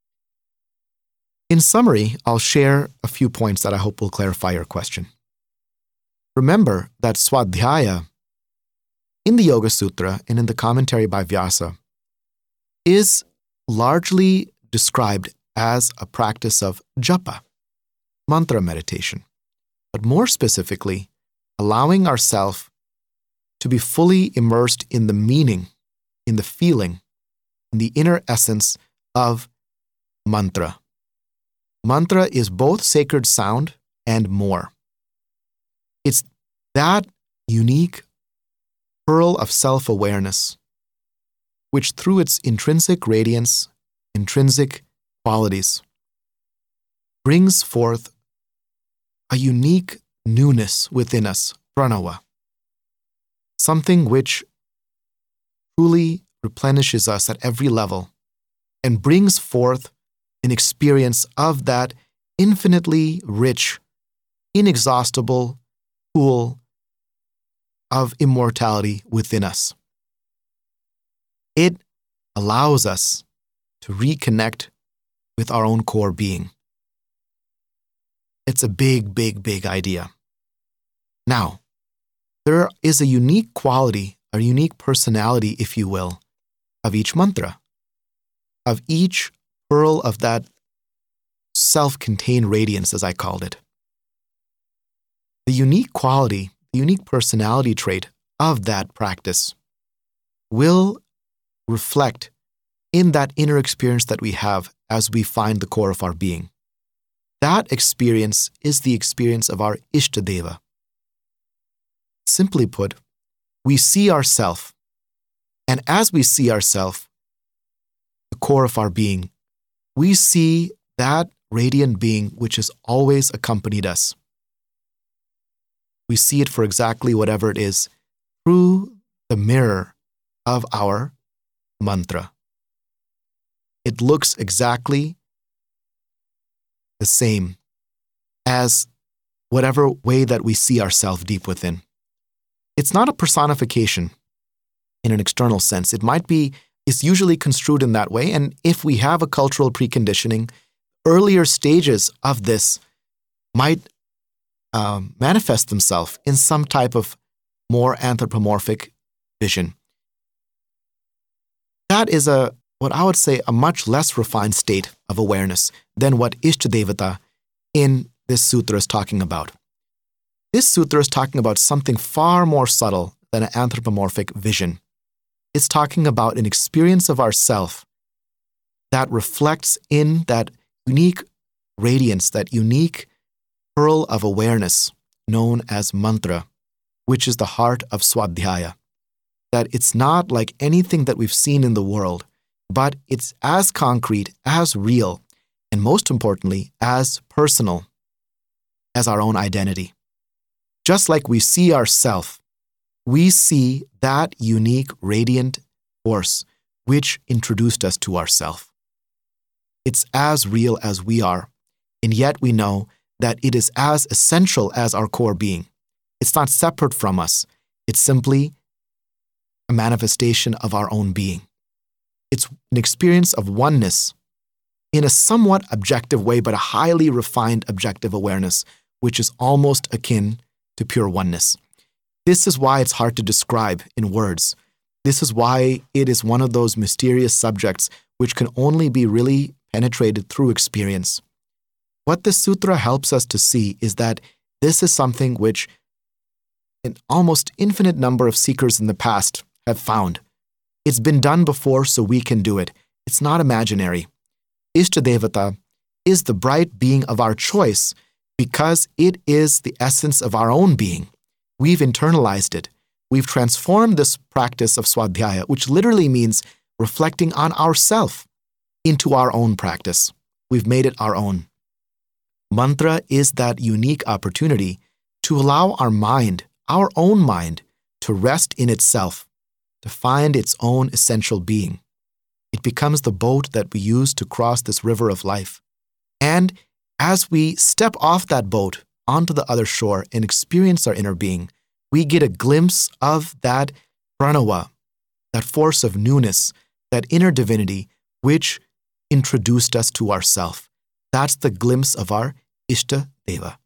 S2: In summary, I'll share a few points that I hope will clarify your question. Remember that Swadhyaya, in the Yoga Sutra and in the commentary by Vyasa, is largely described as a practice of japa, mantra meditation, but more specifically, allowing ourselves to be fully immersed in the meaning, in the feeling, in the inner essence of mantra. Mantra is both sacred sound and more. It's that unique pearl of self-awareness, which through its intrinsic radiance, intrinsic qualities, brings forth a unique newness within us, pranava, something which truly replenishes us at every level and brings forth an experience of that infinitely rich, inexhaustible pool of immortality within us. It allows us to reconnect with our own core being. It's a big, big, big idea. Now, there is a unique quality, a unique personality, if you will, of each mantra, of each pearl of that self-contained radiance, as I called it. The unique quality, the unique personality trait of that practice will reflect in that inner experience that we have as we find the core of our being. That experience is the experience of our Ishtadeva. Simply put, we see ourself, and as we see ourself, the core of our being, we see that radiant being which has always accompanied us. We see it for exactly whatever it is through the mirror of our mantra. It looks exactly the same as whatever way that we see ourselves deep within. It's not a personification in an external sense. It might be, it's usually construed in that way, and if we have a cultural preconditioning, earlier stages of this might um, manifest themselves in some type of more anthropomorphic vision. That is a, what I would say, a much less refined state of awareness than what Ishtadevata in this sutra is talking about. This sutra is talking about something far more subtle than an anthropomorphic vision. It's talking about an experience of ourself that reflects in that unique radiance, that unique pearl of awareness known as mantra, which is the heart of Swadhyaya. that it's not like anything that we've seen in the world, but it's as concrete, as real, and most importantly, as personal as our own identity. Just like we see ourself, we see that unique, radiant force which introduced us to ourself. It's as real as we are, and yet we know that it is as essential as our core being. It's not separate from us. It's simply a manifestation of our own being. It's an experience of oneness in a somewhat objective way, but a highly refined objective awareness, which is almost akin to pure oneness. This is why it's hard to describe in words. This is why it is one of those mysterious subjects which can only be really penetrated through experience. What this sutra helps us to see is that this is something which an almost infinite number of seekers in the past have found. It's been done before, so we can do it. It's not imaginary. Ishtadevata is the bright being of our choice because it is the essence of our own being. We've internalized it. We've transformed this practice of Swadhyaya, which literally means reflecting on ourself, into our own practice. We've made it our own. Mantra is that unique opportunity to allow our mind, our own mind, to rest in itself, to find its own essential being. It becomes the boat that we use to cross this river of life. And as we step off that boat onto the other shore and experience our inner being, we get a glimpse of that pranava, that force of newness, that inner divinity, which introduced us to ourself. That's the glimpse of our Ishta Deva.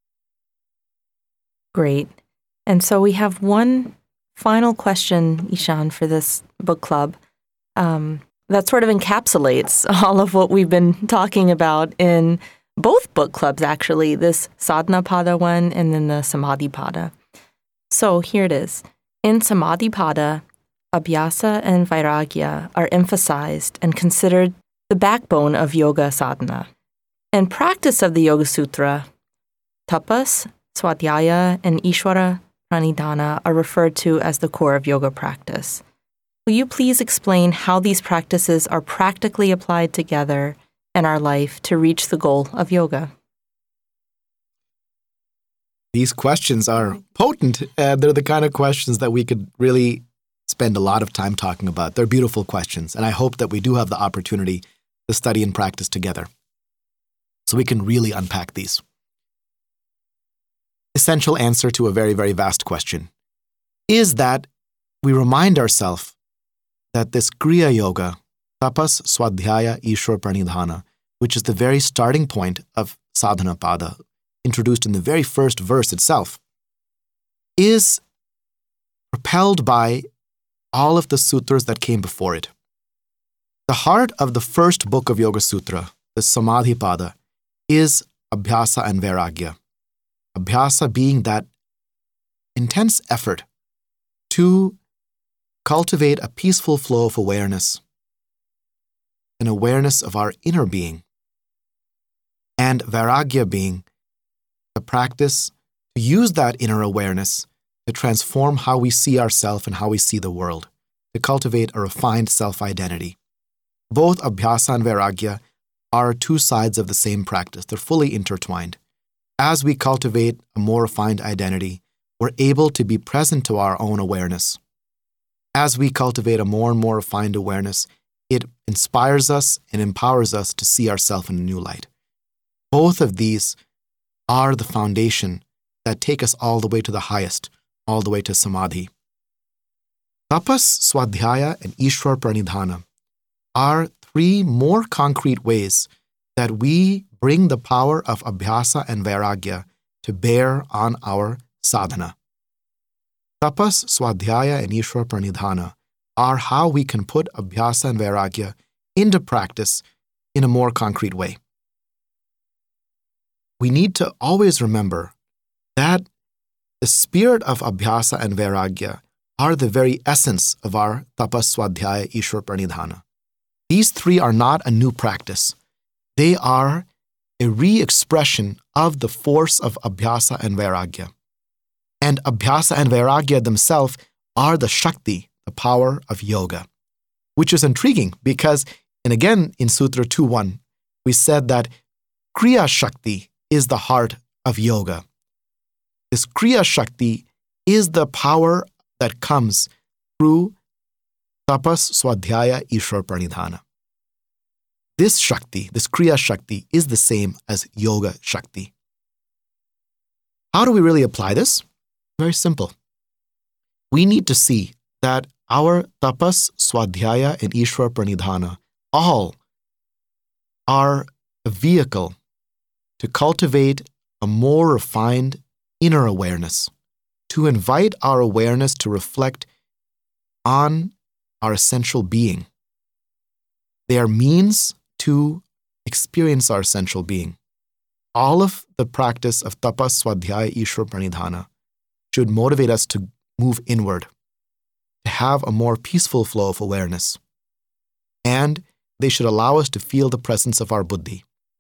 S1: Great. And so we have one final question, Ishan, for this book club um, that sort of encapsulates all of what we've been talking about in both book clubs, actually, this Sadhana Pada one and then the Samadhi Pada. So here it is. In Samadhi Pada, Abhyasa and Vairagya are emphasized and considered the backbone of yoga sadhana. And practice of the Yoga Sutra, tapas, swadhyaya, and Ishvara pranidhana are referred to as the core of yoga practice. Will you please explain how these practices are practically applied together in our life to reach the goal of yoga?
S2: These questions are potent. Uh, they're the kind of questions that we could really spend a lot of time talking about. They're beautiful questions, and I hope that we do have the opportunity to study and practice together so we can really unpack these. Essential answer to a very, very vast question is that we remind ourselves that this Kriya Yoga, Tapas, Swadhyaya, Ishvara Pranidhana, which is the very starting point of Sadhana Pada, introduced in the very first verse itself, is propelled by all of the sutras that came before it. The heart of the first book of Yoga Sutra, the Samadhi Pada, is Abhyasa and Vairagya. Abhyasa being that intense effort to cultivate a peaceful flow of awareness, an awareness of our inner being, and Vairagya being the practice to use that inner awareness to transform how we see ourselves and how we see the world, to cultivate a refined self-identity. Both Abhyasa and Vairagya are two sides of the same practice. They're fully intertwined. As we cultivate a more refined identity, we're able to be present to our own awareness. As we cultivate a more and more refined awareness, it inspires us and empowers us to see ourselves in a new light. Both of these are the foundation that take us all the way to the highest, all the way to Samadhi. Tapas, Swadhyaya, and Ishvara Pranidhana are three more concrete ways that we bring the power of Abhyasa and Vairagya to bear on our sadhana. Tapas, Swadhyaya, and Ishvara Pranidhana are how we can put Abhyasa and Vairagya into practice in a more concrete way. We need to always remember that the spirit of Abhyasa and Vairagya are the very essence of our Tapas, Swadhyaya, Ishvara Pranidhana. These three are not a new practice. They are a re-expression of the force of Abhyasa and Vairagya. And Abhyasa and Vairagya themselves are the Shakti, the power of yoga, which is intriguing because, and again in Sutra two one, we said that Kriya Shakti is the heart of yoga. This Kriya Shakti is the power that comes through tapas, swadhyaya, ishwar pranidhana. This Shakti, this Kriya Shakti, is the same as Yoga Shakti. How do we really apply this? Very simple. We need to see that our tapas, swadhyaya, and ishwar pranidhana all are a vehicle to cultivate a more refined inner awareness, to invite our awareness to reflect on our essential being. They are means to experience our essential being. All of the practice of tapas, swadhyaya, ishwar pranidhana should motivate us to move inward, to have a more peaceful flow of awareness. And they should allow us to feel the presence of our buddhi.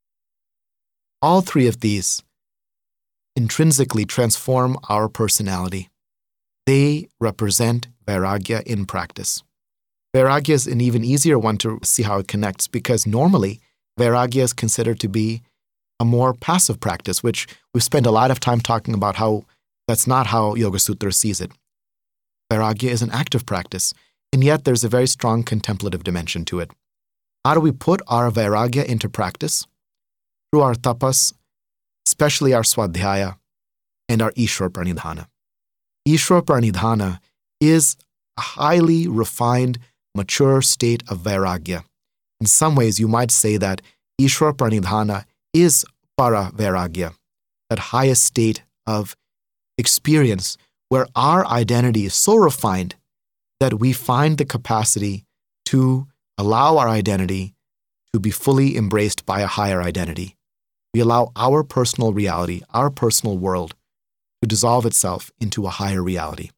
S2: All three of these intrinsically transform our personality. They represent vairagya in practice. Vairagya is an even easier one to see how it connects because normally vairagya is considered to be a more passive practice, which we've spent a lot of time talking about how that's not how Yoga Sutra sees it. Vairagya is an active practice, and yet there's a very strong contemplative dimension to it. How do we put our vairagya into practice? Through our tapas, especially our swadhyaya, and our ishwar pranidhana. Ishwar pranidhana is a highly refined, mature state of vairagya. In some ways, you might say that ishwar pranidhana is para vairagya, that highest state of experience where our identity is so refined that we find the capacity to allow our identity to be fully embraced by a higher identity. We allow our personal reality, our personal world, to dissolve itself into a higher reality.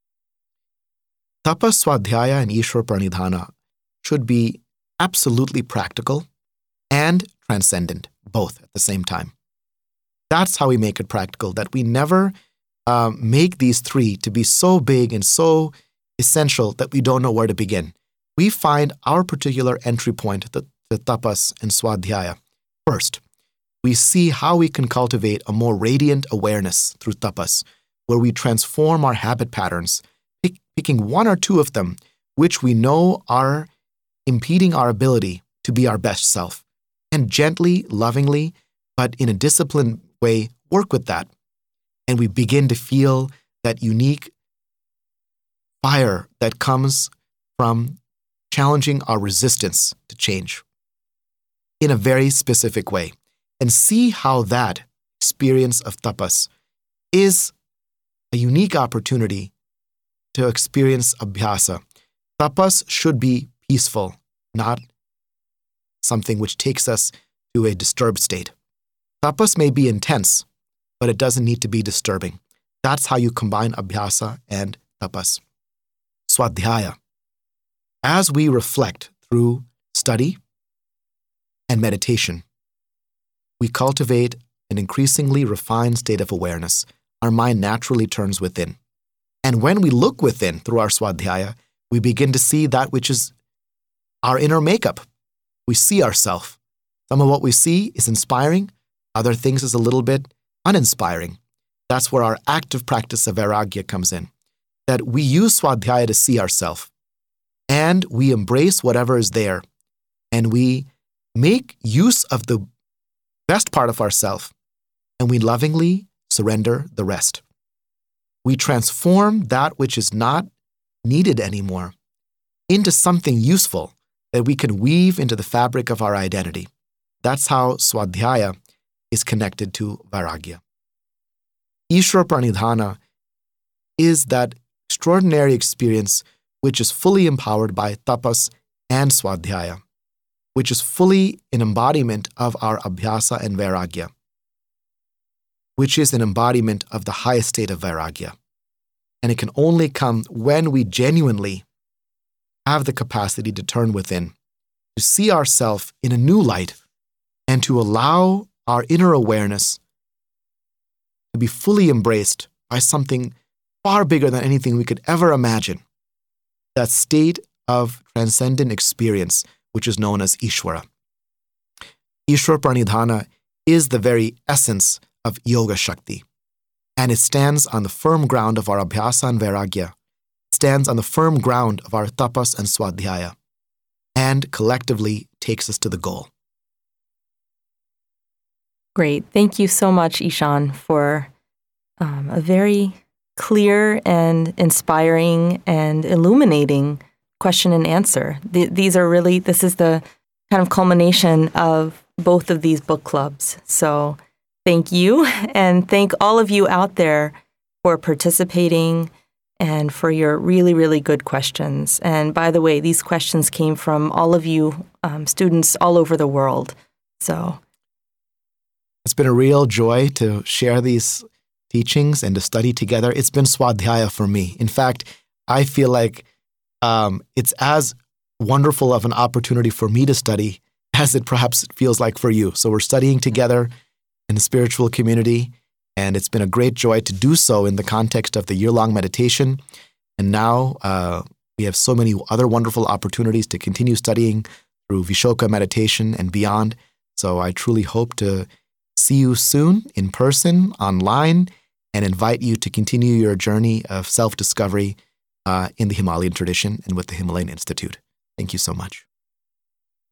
S2: Tapas, swadhyaya, and ishwar pranidhana should be absolutely practical and transcendent, both at the same time. That's how we make it practical, that we never uh, make these three to be so big and so essential that we don't know where to begin. We find our particular entry point, the, the tapas and swadhyaya. First, we see how we can cultivate a more radiant awareness through tapas, where we transform our habit patterns, pick, picking one or two of them, which we know are impeding our ability to be our best self, and gently, lovingly, but in a disciplined way, work with that. And we begin to feel that unique fire that comes from challenging our resistance to change in a very specific way. And see how that experience of tapas is a unique opportunity to experience abhyasa. Tapas should be peaceful, not something which takes us to a disturbed state. Tapas may be intense, but it doesn't need to be disturbing. That's how you combine abhyasa and tapas. Swadhyaya. As we reflect through study and meditation, we cultivate an increasingly refined state of awareness. Our mind naturally turns within. And when we look within through our swadhyaya, we begin to see that which is our inner makeup. We see ourselves. Some of what we see is inspiring. Other things is a little bit uninspiring. That's where our active practice of vairagya comes in. That we use swadhyaya to see ourselves. And we embrace whatever is there. And we make use of the best part of ourself, and we lovingly surrender the rest. We transform that which is not needed anymore into something useful that we can weave into the fabric of our identity. That's how swadhyaya is connected to vairagya. Ishwar pranidhana is that extraordinary experience which is fully empowered by tapas and swadhyaya, which is fully an embodiment of our abhyasa and vairagya, which is an embodiment of the highest state of vairagya. And it can only come when we genuinely have the capacity to turn within, to see ourselves in a new light, and to allow our inner awareness to be fully embraced by something far bigger than anything we could ever imagine. that state of transcendent experience, which is known as Ishvara. Ishvara Pranidhana is the very essence of Yoga Shakti, and it stands on the firm ground of our Abhyasa and Vairagya. It stands on the firm ground of our Tapas and Swadhyaya, and collectively takes us to the goal.
S1: Great. Thank you so much, Ishan, for um, a very clear and inspiring and illuminating question and answer. Th- these are really, this is the kind of culmination of both of these book clubs. So thank you, and thank all of you out there for participating and for your really, really good questions. And by the way, these questions came from all of you um, students all over the world. So
S2: it's been a real joy to share these teachings and to study together. It's been Swadhyaya for me. In fact, I feel like um, it's as wonderful of an opportunity for me to study as it perhaps feels like for you. So we're studying together in the spiritual community, and it's been a great joy to do so in the context of the year-long meditation. And now uh, we have so many other wonderful opportunities to continue studying through Vishoka meditation and beyond. So I truly hope to see you soon in person, online, and invite you to continue your journey of self-discovery uh, in the Himalayan tradition and with the Himalayan Institute. Thank you so much.